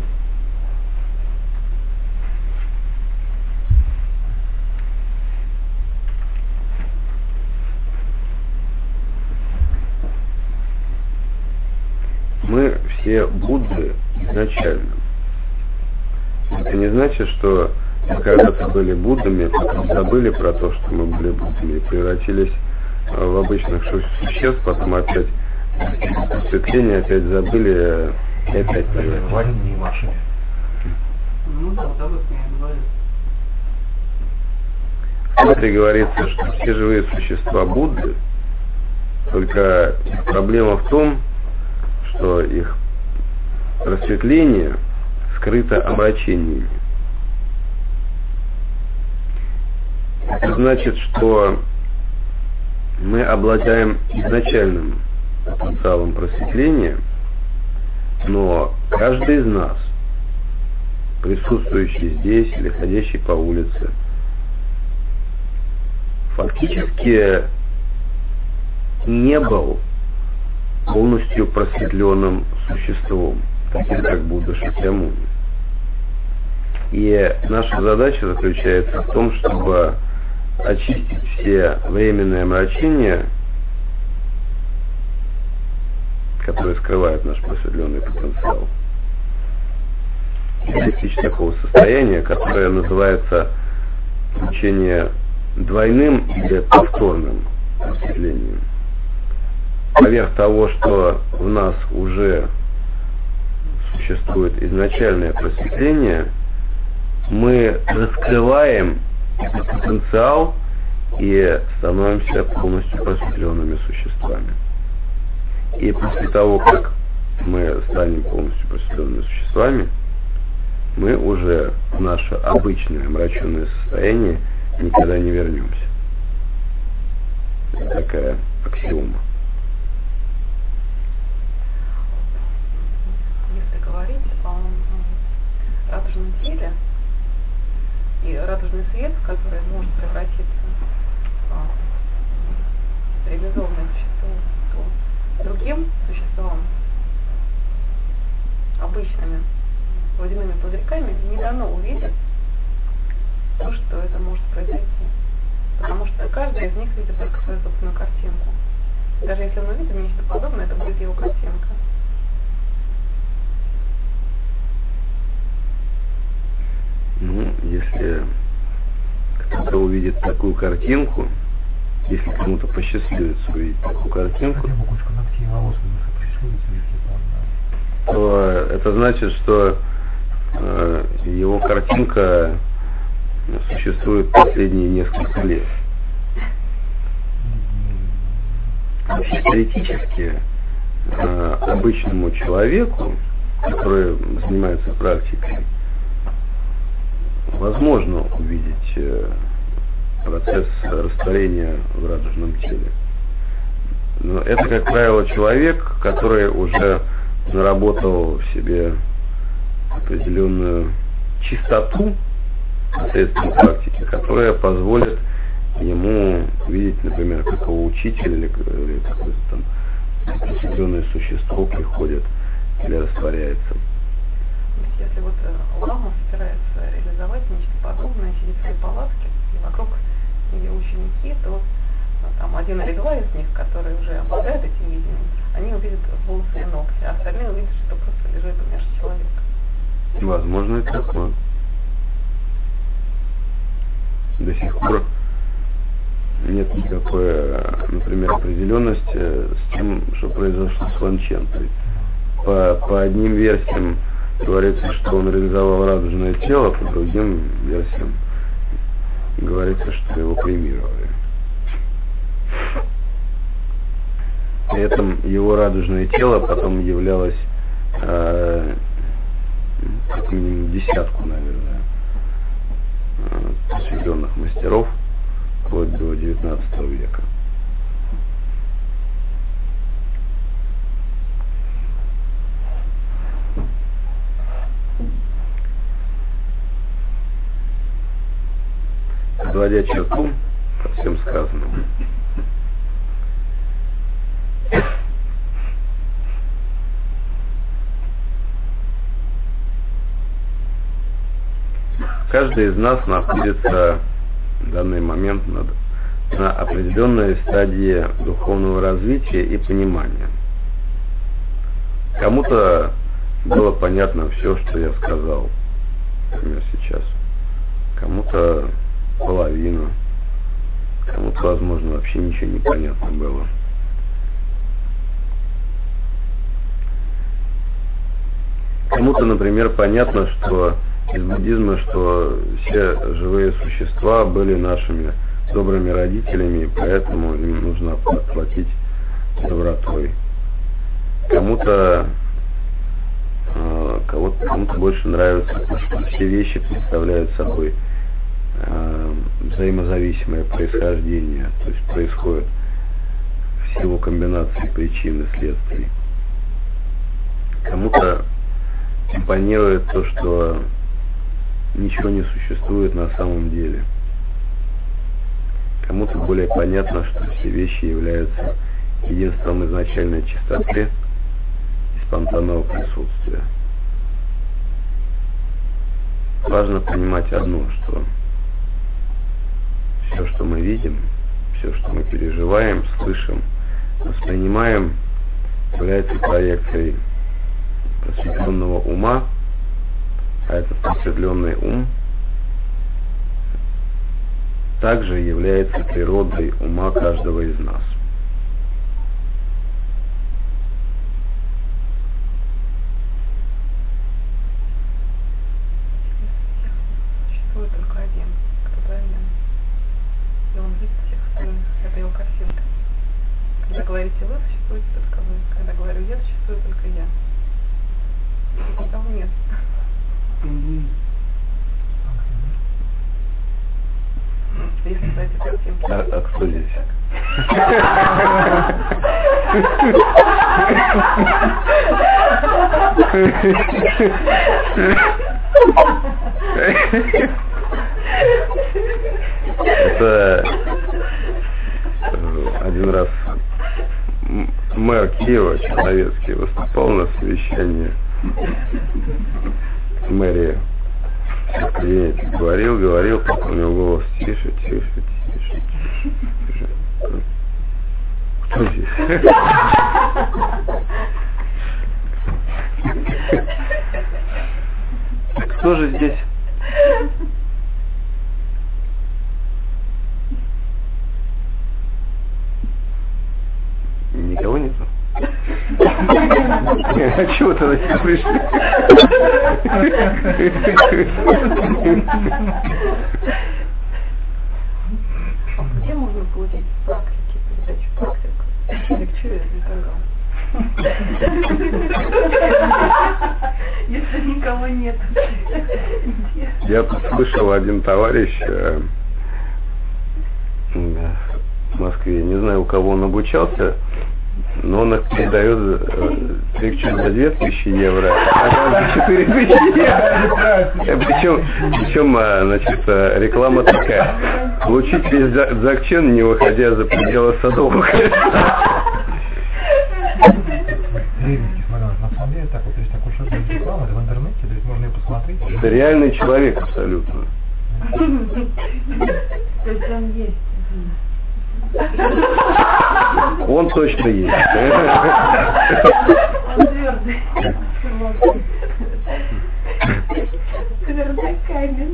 Мы все Будды изначально. Это не значит, что мы когда-то были Буддами, потом забыли про то, что мы были Буддами, и превратились в обычных существ, потом опять просветление, опять забыли и опять превратились. Ну да, вот об этом я говорю. В Сутре говорится, что все живые существа Будды, только проблема в том, что их просветление скрыто омрачениями. Это значит, что мы обладаем изначальным потенциалом просветления, но каждый из нас, присутствующий здесь или ходящий по улице, фактически не был полностью просветленным существом, таким как Будда Шакьямуни. И наша задача заключается в том, чтобы очистить все временные омрачения, которые скрывают наш просветленный потенциал, и достичь такого состояния, которое называется учение двойным или повторным просветлением. Поверх того, что в нас уже существует изначальное просветление, мы раскрываем этот потенциал и становимся полностью просветленными существами. И после того, как мы станем полностью просветленными существами, мы уже в наше обычное омраченное состояние никогда не вернемся. Это такая аксиома. Если говорить о радужном теле и радужный свет, который может превратиться в реализованное существо, то другим существам, обычными водяными пузырьками, не дано увидеть то, что это может произойти. Потому что каждый из них видит только свою собственную картинку. Даже если он увидит нечто подобное, это будет его картинка. Ну, если кто-то увидит такую картинку, если кому-то посчастливится увидеть такую картинку, то это значит, что его картинка существует последние несколько лет. Вообще, теоретически, обычному человеку, который занимается практикой, возможно увидеть процесс растворения в радужном теле. Но это, как правило, человек, который уже наработал в себе определенную чистоту посредством практики, которая позволит ему видеть, например, какого учителя или какое-то там определенное существо приходит или растворяется. Если вот лама собирается реализовать нечто подобное, сидит в своей палатке, и вокруг ее ученики, то там один или два из них, которые уже обладают этим видением, они увидят волосы и ногти, а остальные увидят, что просто лежит умерший человек. Возможно, и такое. До сих пор нет никакой, например, определенности с тем, что произошло с Ван Чентой. По одним версиям говорится, что он реализовал радужное тело, по другим версиям говорится, что его кремировали. При этом его радужное тело потом являлось как минимум десятку, наверное, посвященных мастеров вплоть до 19 века. Подводя черту по всем сказанным, каждый из нас находится в данный момент на определенной стадии духовного развития и понимания. Кому-то было понятно все, что я сказал, например, сейчас. Кому-то половину. Кому-то, возможно, вообще ничего не понятно было. Кому-то, например, понятно, что из буддизма, что все живые существа были нашими добрыми родителями, и поэтому им нужно отплатить добротой. Кому-то больше нравится, что все вещи представляют собой взаимозависимое происхождение, то есть происходит всего комбинации причин и следствий. Кому-то импонирует то, что ничего не существует на самом деле. Кому-то более понятно, что все вещи являются единством изначальной чистоты и спонтанного присутствия. Важно понимать одно, что все, что мы видим, все, что мы переживаем, слышим, воспринимаем, является проекцией просветленного ума, а этот просветленный ум также является природой ума каждого из нас. Существует только один, кто правильно. И он видит всех остальных. Это его картинка. Когда говорите вы, существует только вы. Когда говорю я, существует только я. И никого нет. Если по этой картинке... А кто здесь? Это один раз мэр Киева Черновецкий выступал на совещании в мэрии. В кабинете говорил, потом у него голос тише. Кто здесь? Кто же здесь? Никого нету? А чего тогда все пришли? Где можно получить практики, передачу практик? Легче если никого нет. Я тут слышал, один товарищ в Москве, не знаю, у кого он обучался, но он их передает лекцию за 2000 евро, а за 4000 евро. Причем, значит, реклама такая. Получить весь дзакчен, не выходя за пределы садовых. Древненький, смотри, на самом деле так вот, есть такой человек, есть реклама, это в интернете, то есть можно ее посмотреть. Это реальный человек абсолютно. То есть он есть. Он точно есть. Он твердый. Твердый камень.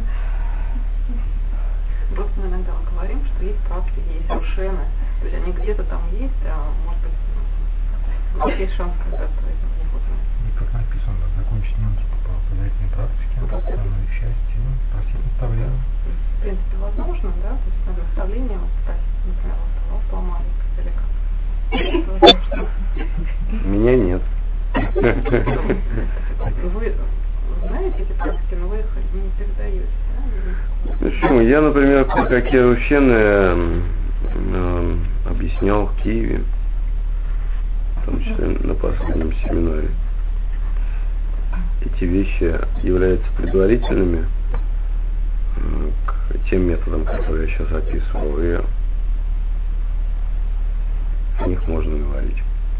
Просто мы иногда говорим, что есть практики, есть вершины. То есть они где-то там есть, а может быть, у нас есть шанс когда-то этим не узнать. И как написано, закончить мантру по предварительной практике, основное счастье, просить наставления. В принципе, возможно, да? То есть надо наставление вот спросить, например, вот Палмали или как. Меня нет. Вы знаете эти практики, но вы их не передаете, да? Почему? Я, например, какие ученые объяснял в Киеве, в том числе на последнем семинаре. Эти вещи являются предварительными к тем методам, которые я сейчас описывал, и о них можно говорить.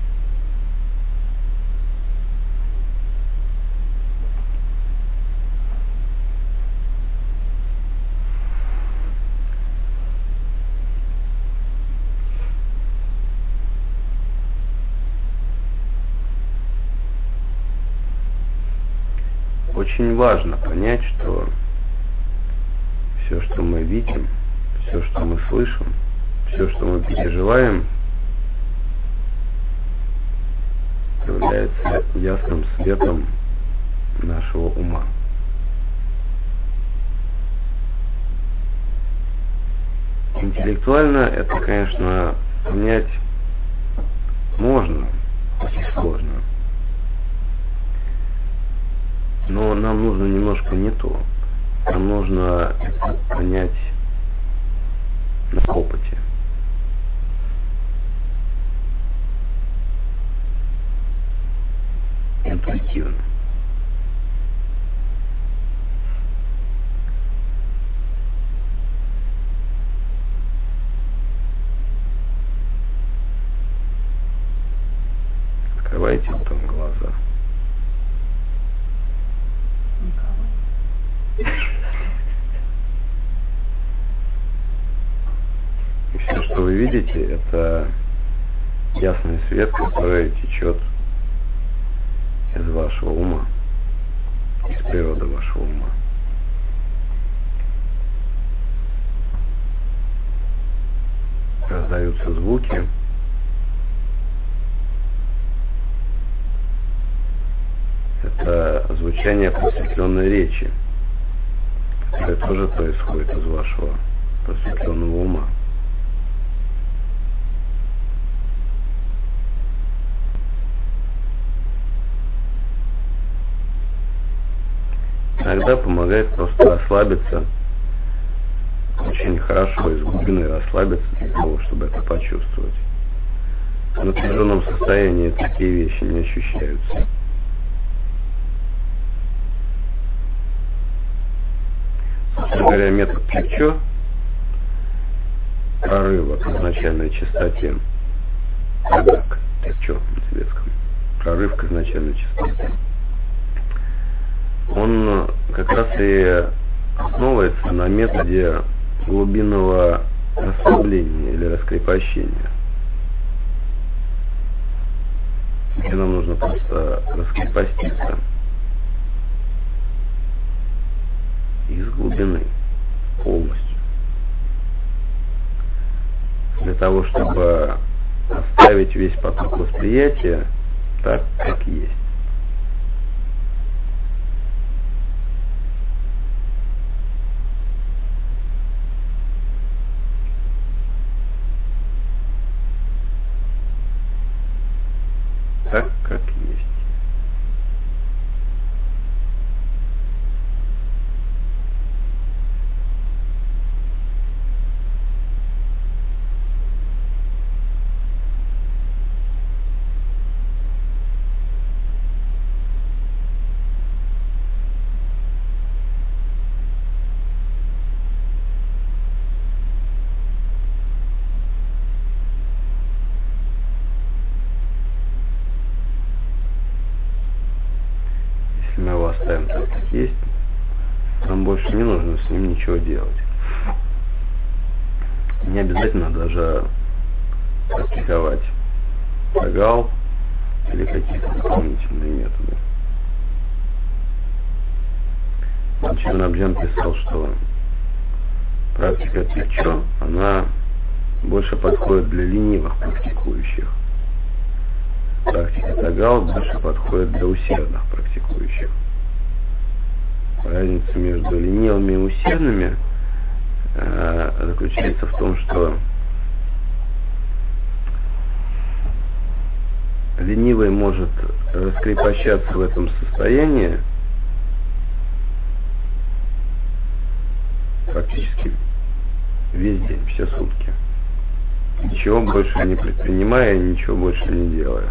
Очень важно понять, что все, что мы видим, все, что мы слышим, все, что мы переживаем, является ясным светом нашего ума. Интеллектуально это, конечно, понять можно, очень сложно. Но нам нужно немножко не то. Нам нужно это понять на опыте. Интуитивно. Открывайте потом глаза. И все, что вы видите, это ясный свет, который течет из вашего ума, из природы вашего ума. Раздаются звуки. Это звучание просветленной речи, которое тоже происходит из вашего просветленного ума. Иногда помогает просто расслабиться, очень хорошо из глубины расслабиться для того, чтобы это почувствовать. В напряженном состоянии такие вещи не ощущаются. Собственно говоря, метод Текчо, прорыва к изначальной частоте, Тагак, Текчо на тибетском, прорыв к изначальной частоте, он как раз и основывается на методе глубинного расслабления или раскрепощения, где нам нужно просто раскрепоститься из глубины полностью, для того, чтобы оставить весь поток восприятия так, как есть. Так, как есть. оставим так, как есть. Нам больше не нужно с ним ничего делать. Не обязательно даже практиковать тагал или какие-то дополнительные методы. Ланчан Абджан писал, что практика тикчо, она больше подходит для ленивых практикующих. Практика тагал больше подходит для усердных практикующих. Разница между ленивыми и усердными заключается в том, что ленивый может раскрепощаться в этом состоянии практически весь день, все сутки. Ничего больше не предпринимая, ничего больше не делая.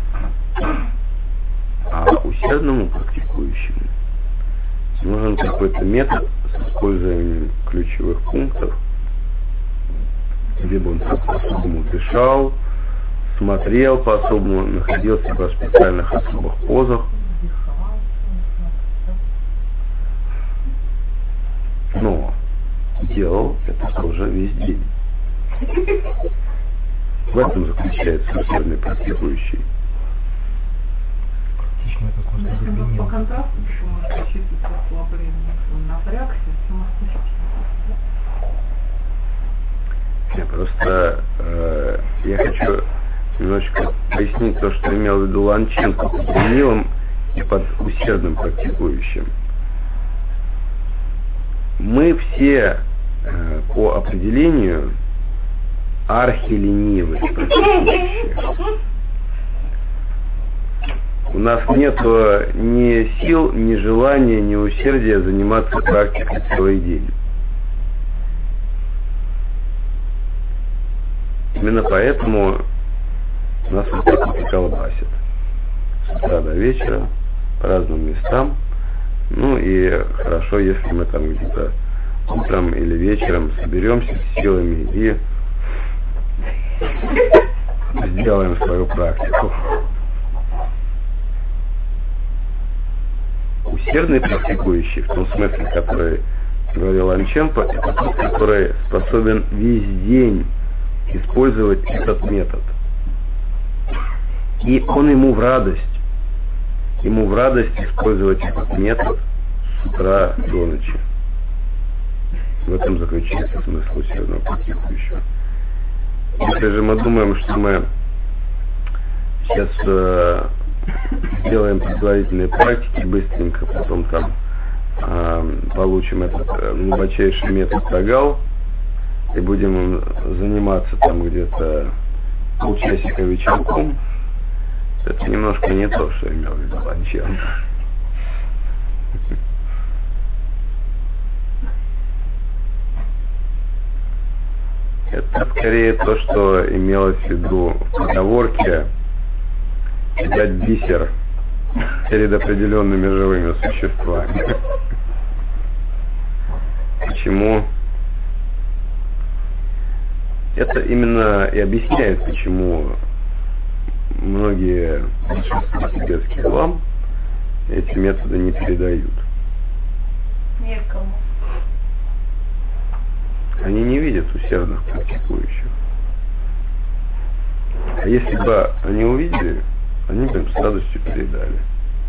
А усердному практикующему нужен какой-то метод с использованием ключевых пунктов, либо он по-особому дышал, смотрел по-особому, находился в специальных особых позах. Но делал это тоже весь день. В этом заключается усердный практикующий. По контрасту, что можно почувствовать расслабление, он напрягся, Просто я хочу немножечко пояснить то, что имел в виду Ланченко под ленивым и под усердным практикующим. Мы все по определению архиленивые практикующие. У нас нет ни сил, ни желания, ни усердия заниматься практикой целый день. Именно поэтому нас вот так вот и колбасит. С утра до вечера, по разным местам. Ну и хорошо, если мы там где-то утром или вечером соберемся с силами и сделаем свою практику. Усердный практикующий, в том смысле, который говорил Ланченко, это тот, который способен весь день использовать этот метод. И он ему в радость. Ему в радость использовать этот метод с утра до ночи. В этом заключается смысл усердного практикующего. Если же мы думаем, что мы сейчас сделаем предварительные практики быстренько, потом там получим этот глубочайший метод тагал и будем им заниматься там где-то полчасика вечерком, это немножко не то, что имел в виду Ланченко. Это скорее то, что имелось в виду в поговорке «кидать бисер перед определенными живыми существами». Почему? Это именно и объясняет, почему многие большинство тибетских лам эти методы не передают. Некому. Они не видят усердных практикующих. А если бы они увидели, они бы им с радостью передали.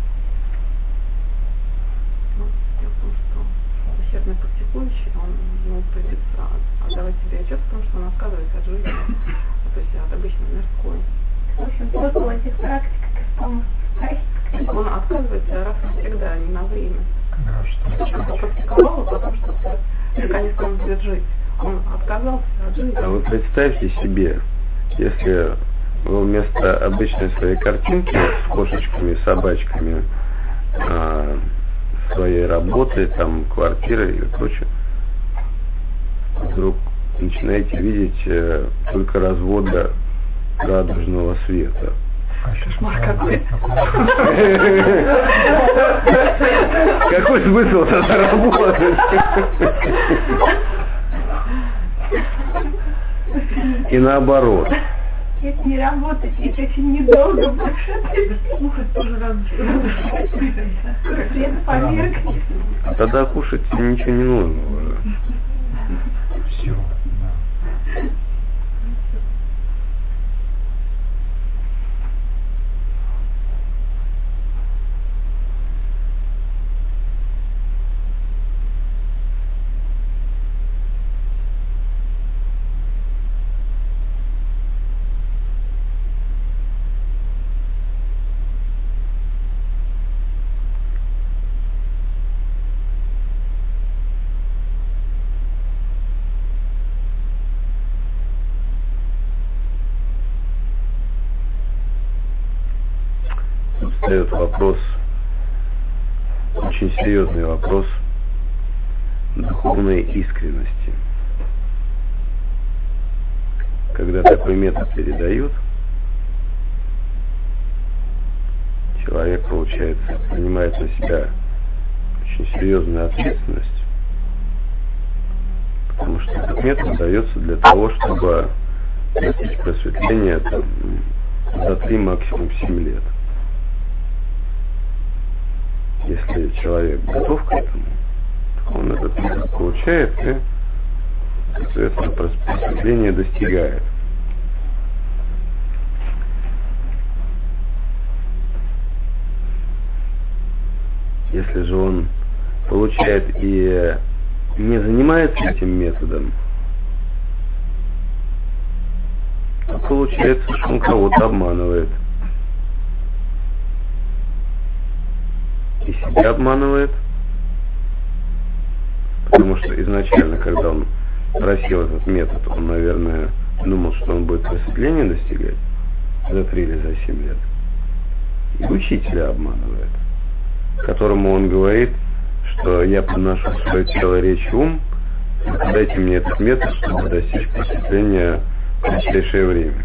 Ну, дело в том, что усердный практикующий, он ему придется отдавать себе отчет в том, что он отказывается от жизни, то есть от обычной мирской. В общем, смысл этих практик в том, что он отказывается раз и навсегда, не на время. Он практиковал, потому что наконец-то он будет жить. Он отказался от жизни. А вы представьте себе, если вы вместо обычной своей картинки с кошечками, собачками, своей работы, там, квартиры или прочее, вдруг начинаете видеть только разводы радужного света. Кошмар какой. Какой смысл тогда работать? И наоборот. Это не работает, это очень недолго больше. Слушать тоже свет поверхность. А тогда кушать ничего не нужно уже. Все, да. Встает вопрос, очень серьезный вопрос духовной искренности. Когда такой метод передают, человек, получается, принимает на себя очень серьезную ответственность, потому что этот метод дается для того, чтобы достичь просветления там, за 3, максимум 7 лет. Если человек готов к этому, то он этот метод получает и, соответственно, просветление достигает. Если же он получает и не занимается этим методом, то получается, что он кого-то обманывает. И себя обманывает, потому что изначально, когда он просил этот метод, он, наверное, думал, что он будет просветление достигать за 3 или за 7 лет. И учителя обманывает, которому он говорит, что я подношу свое тело, речь и ум, дайте мне этот метод, чтобы достичь просветления в кратчайшее время.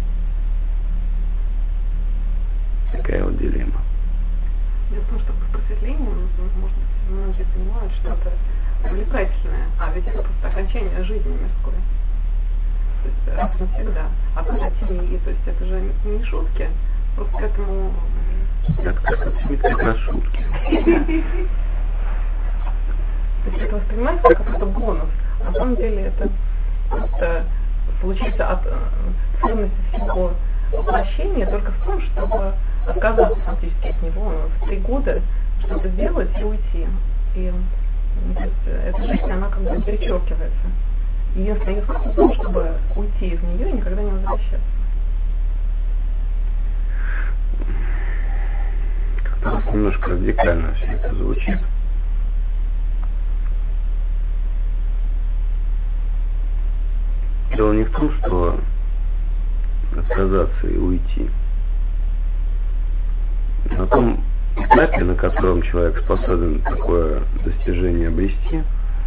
Такая вот дилемма. Дело в том, что с просветлением, может быть, многие понимают, что это увлекательное, а ведь это просто окончание жизни мирской. То есть раз навсегда. А когда тени, то есть это же не шутки, просто к этому... Это как раз шутки. То есть это воспринимается как какой-то бонус. На самом деле это просто получается от ценности всего воплощения только в том, чтобы отказаться фактически от него в 3 года, что-то сделать и уйти. И то есть, эта жизнь, она как бы перечеркивается. Единственное искусство в том, чтобы уйти из нее и никогда не возвращаться. Как-то немножко радикально все это звучит. Дело не в том, что отказаться и уйти. На том этапе, на котором человек способен такое достижение обрести,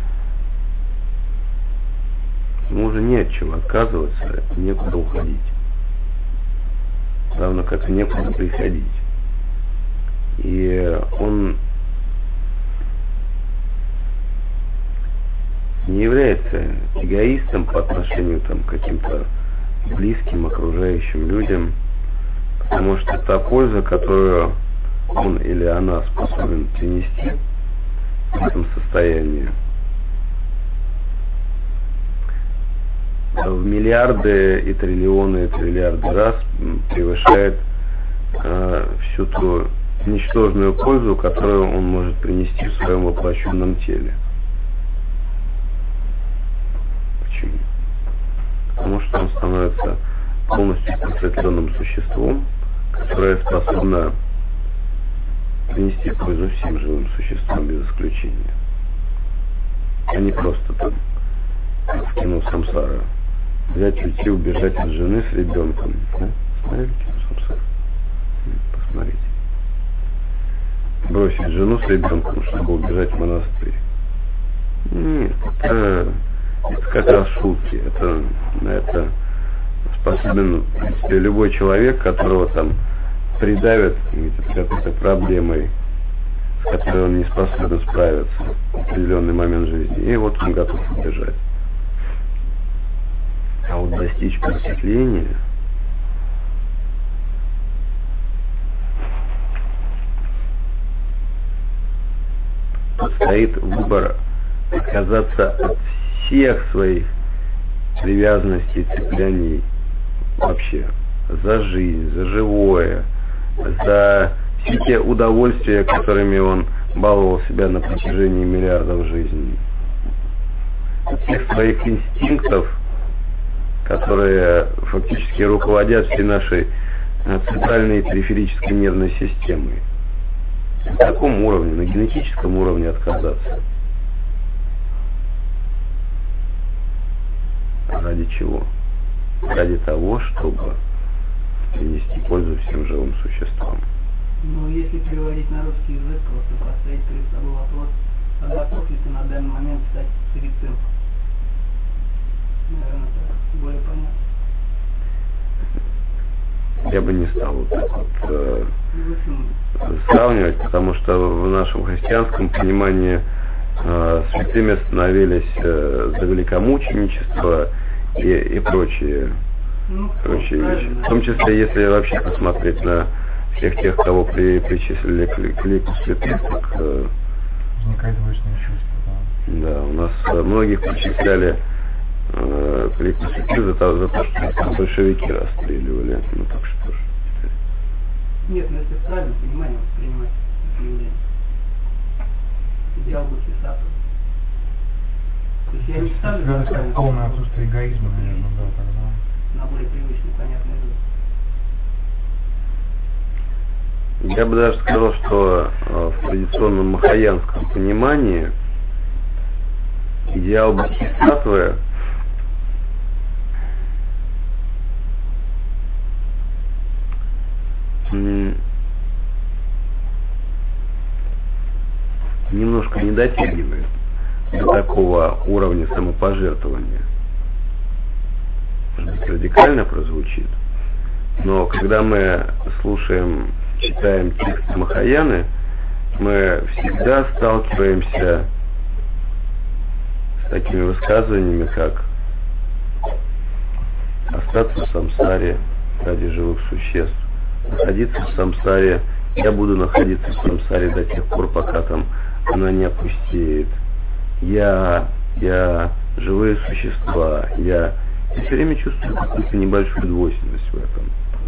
ему уже не от чего отказываться, некуда уходить. Равно как и некуда приходить. И он не является эгоистом по отношению там, к каким-то близким, окружающим людям, потому что та польза, которую он или она способен принести в этом состоянии, в миллиарды и триллиарды раз превышает всю ту ничтожную пользу, которую он может принести в своем воплощенном теле. Почему? Потому что он становится полностью просветленным существом, которое способно принести пользу всем живым существам без исключения. А не просто там, как в кино «Самсара», взять, уйти, убежать от жены с ребенком. Да? Смотрели кино «Самсара»? Посмотрите. Бросить жену с ребенком, чтобы убежать в монастырь. Нет, это как раз шутки. Это способен, в принципе, любой человек, которого там придавят какой-то проблемой, с которой он не способен справиться в определенный момент жизни. И вот он готов убежать. А вот достичь просветления стоит выбор отказаться от всех своих привязанностей, цепляний вообще за жизнь, за живое, за все те удовольствия, которыми он баловал себя на протяжении миллиардов жизней. От всех своих инстинктов, которые фактически руководят всей нашей центральной и периферической нервной системой. На таком уровне, на генетическом уровне отказаться. Ради чего? Ради того, чтобы принести пользу всем живым существам. Ну, если переводить на русский язык, просто поставить перед собой вопрос, а готов ли ты на данный момент стать святым? Наверное, так более понятно. Я бы не стал вот так вот сравнивать, потому что в нашем христианском понимании святыми становились за великомученичество и прочие вещи. В том числе, если вообще посмотреть на всех тех, кого причислили к лику святых, так возникает двоечное чувство, да. Да, у нас многих причисляли к лику святых за то, что большевики расстреливали. Ну так что ж. Нет, но если в правильном понимании воспринимать это явление. Идеал Бодхисаттвы. То есть я не ставлю это как полное отсутствие эгоизма, наверное, да, тогда. На более привычный, понятный язык. Я бы даже сказал, что в традиционном махаянском понимании идеал Бодхисаттвы немножко не дотягивает до такого уровня самопожертвования. Может быть, радикально прозвучит, но когда мы слушаем, читаем тексты Махаяны, мы всегда сталкиваемся с такими высказываниями, как остаться в самсаре ради живых существ, находиться в самсаре, я буду находиться в самсаре до тех пор, пока там она не опустеет. Я, живые существа, я все время чувствую какую-то небольшую двойственность в этом.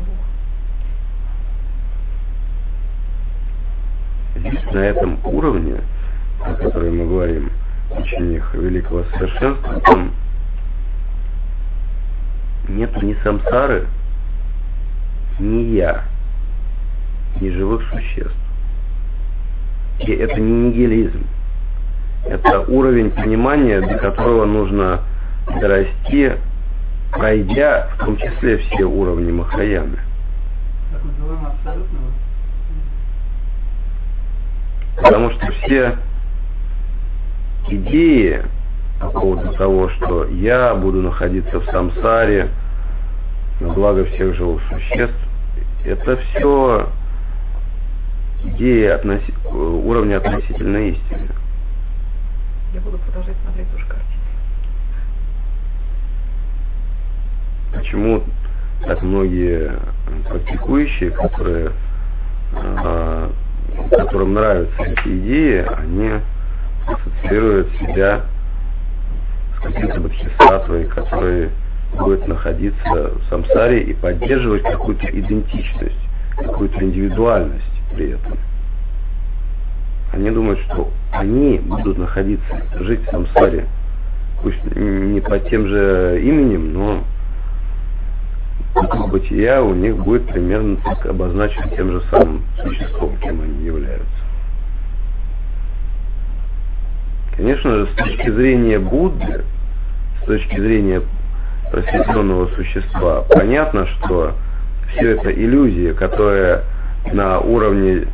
Здесь, на этом уровне, о котором мы говорим, ученик великого совершенства, там нет ни самсары, ни я, ни живых существ. И это не нигилизм. Это уровень понимания, до которого нужно дорасти, пройдя в том числе все уровни Махаяны. Так называемый абсолютный. Потому что все идеи по поводу того, что я буду находиться в самсаре на благо всех живых существ, это все идеи уровня относительной истины. Я буду продолжать смотреть уж картину. Почему так многие практикующие, которым нравятся эти идеи, они ассоциируют себя с каким-то бодхисаттвой, который будет находиться в самсаре и поддерживать какую-то идентичность, какую-то индивидуальность при этом. Они думают, что они будут находиться, жить в самсаре, пусть не под тем же именем, но бытия у них будет примерно так обозначен тем же самым существом, кем они являются. Конечно же, с точки зрения Будды, с точки зрения просветленного существа, понятно, что все это иллюзия, которая на уровне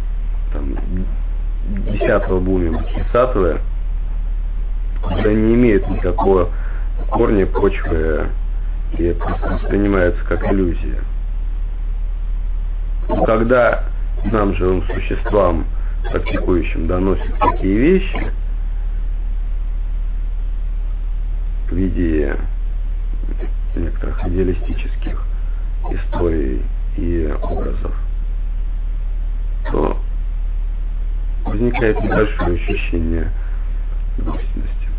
10-го буми Бодхисаттвы уже не имеет никакого корня, почвы, и это воспринимается как иллюзия. Но когда нам, живым существам, практикующим, доносят такие вещи в виде некоторых идеалистических историй и образов, то возникает небольшое ощущение двойственности.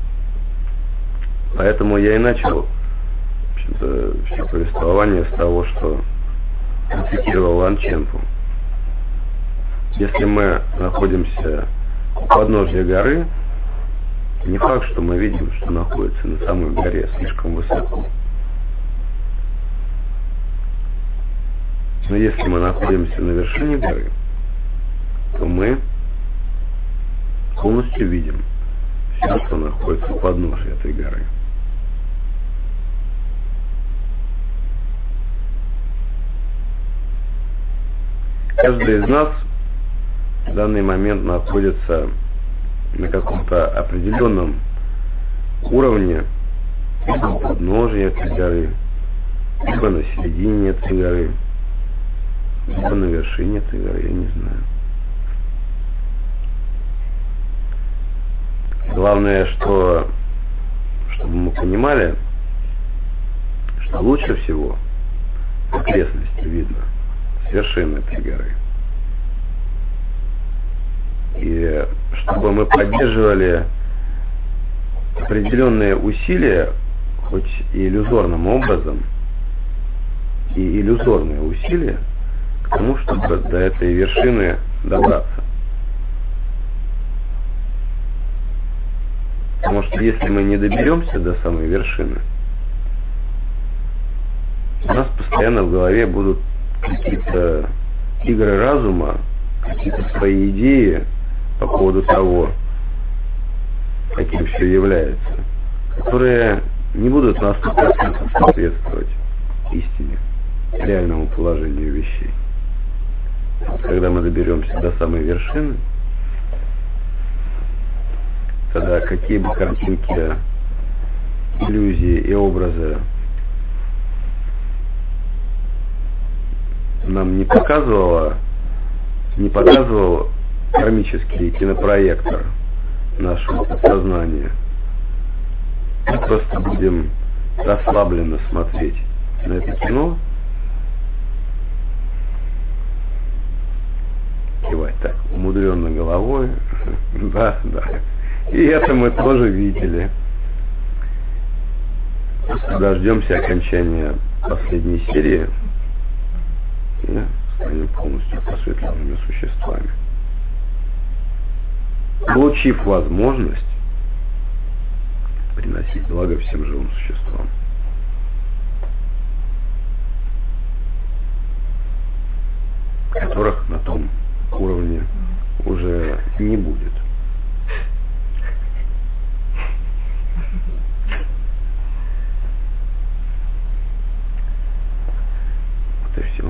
Поэтому я и начал все повествование с того, что цитировал Ланченпу. Если мы находимся у подножия горы, не факт, что мы видим, что находится на самой горе слишком высоко. Но если мы находимся на вершине горы, то мы полностью видим все, что находится у подножия этой горы. Каждый из нас в данный момент находится на каком-то определенном уровне, либо у подножия этой горы, либо на середине этой горы, либо на вершине этой горы, я не знаю. Главное, чтобы мы понимали, что лучше всего окрестности видно с вершины этой горы. И чтобы мы поддерживали определенные усилия, хоть и иллюзорным образом, и иллюзорные усилия, к тому, чтобы до этой вершины добраться. Потому что если мы не доберемся до самой вершины, у нас постоянно в голове будут какие-то игры разума, какие-то свои идеи по поводу того, каким все является, которые не будут на 100% соответствовать истине, реальному положению вещей. Вот когда мы доберемся до самой вершины, тогда какие бы картинки, иллюзии и образы нам не показывал кармический кинопроектор нашего подсознания, мы просто будем расслабленно смотреть на это кино, кивать так умудренно головой, да. И это мы тоже видели. Просто дождемся окончания последней серии и станем полностью просветленными существами. Получив возможность приносить благо всем живым существам. Которых на том уровне уже не будет. Вот и все.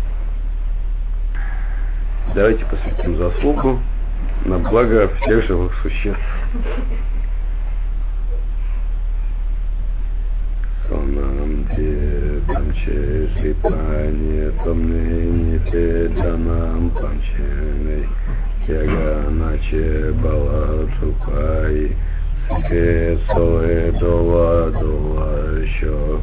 Давайте посвятим заслугу на благо всех живых существ. Сонам панче шипани томни педанам панчены яга наче бала чупай ске соэ дола шо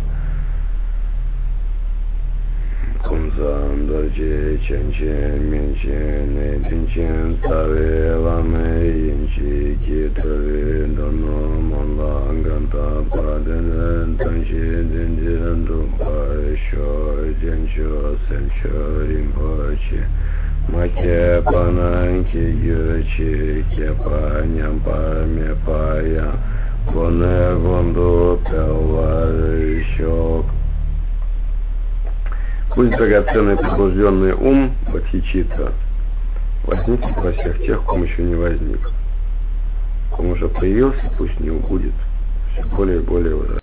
Кунзан доче ченчен менчен динчен саве ламе инчи китаве доно манланганта паден танче диндин думпа шо денчо сенчо римпоче маке пананки ючи кепа нямпа мепая воне вонду пелва щок. Пусть драгоценный пробужденный ум бодхичитта возникнет во всех тех, ком еще не возник. Ком уже появился, пусть не убудет все более и более возрастать.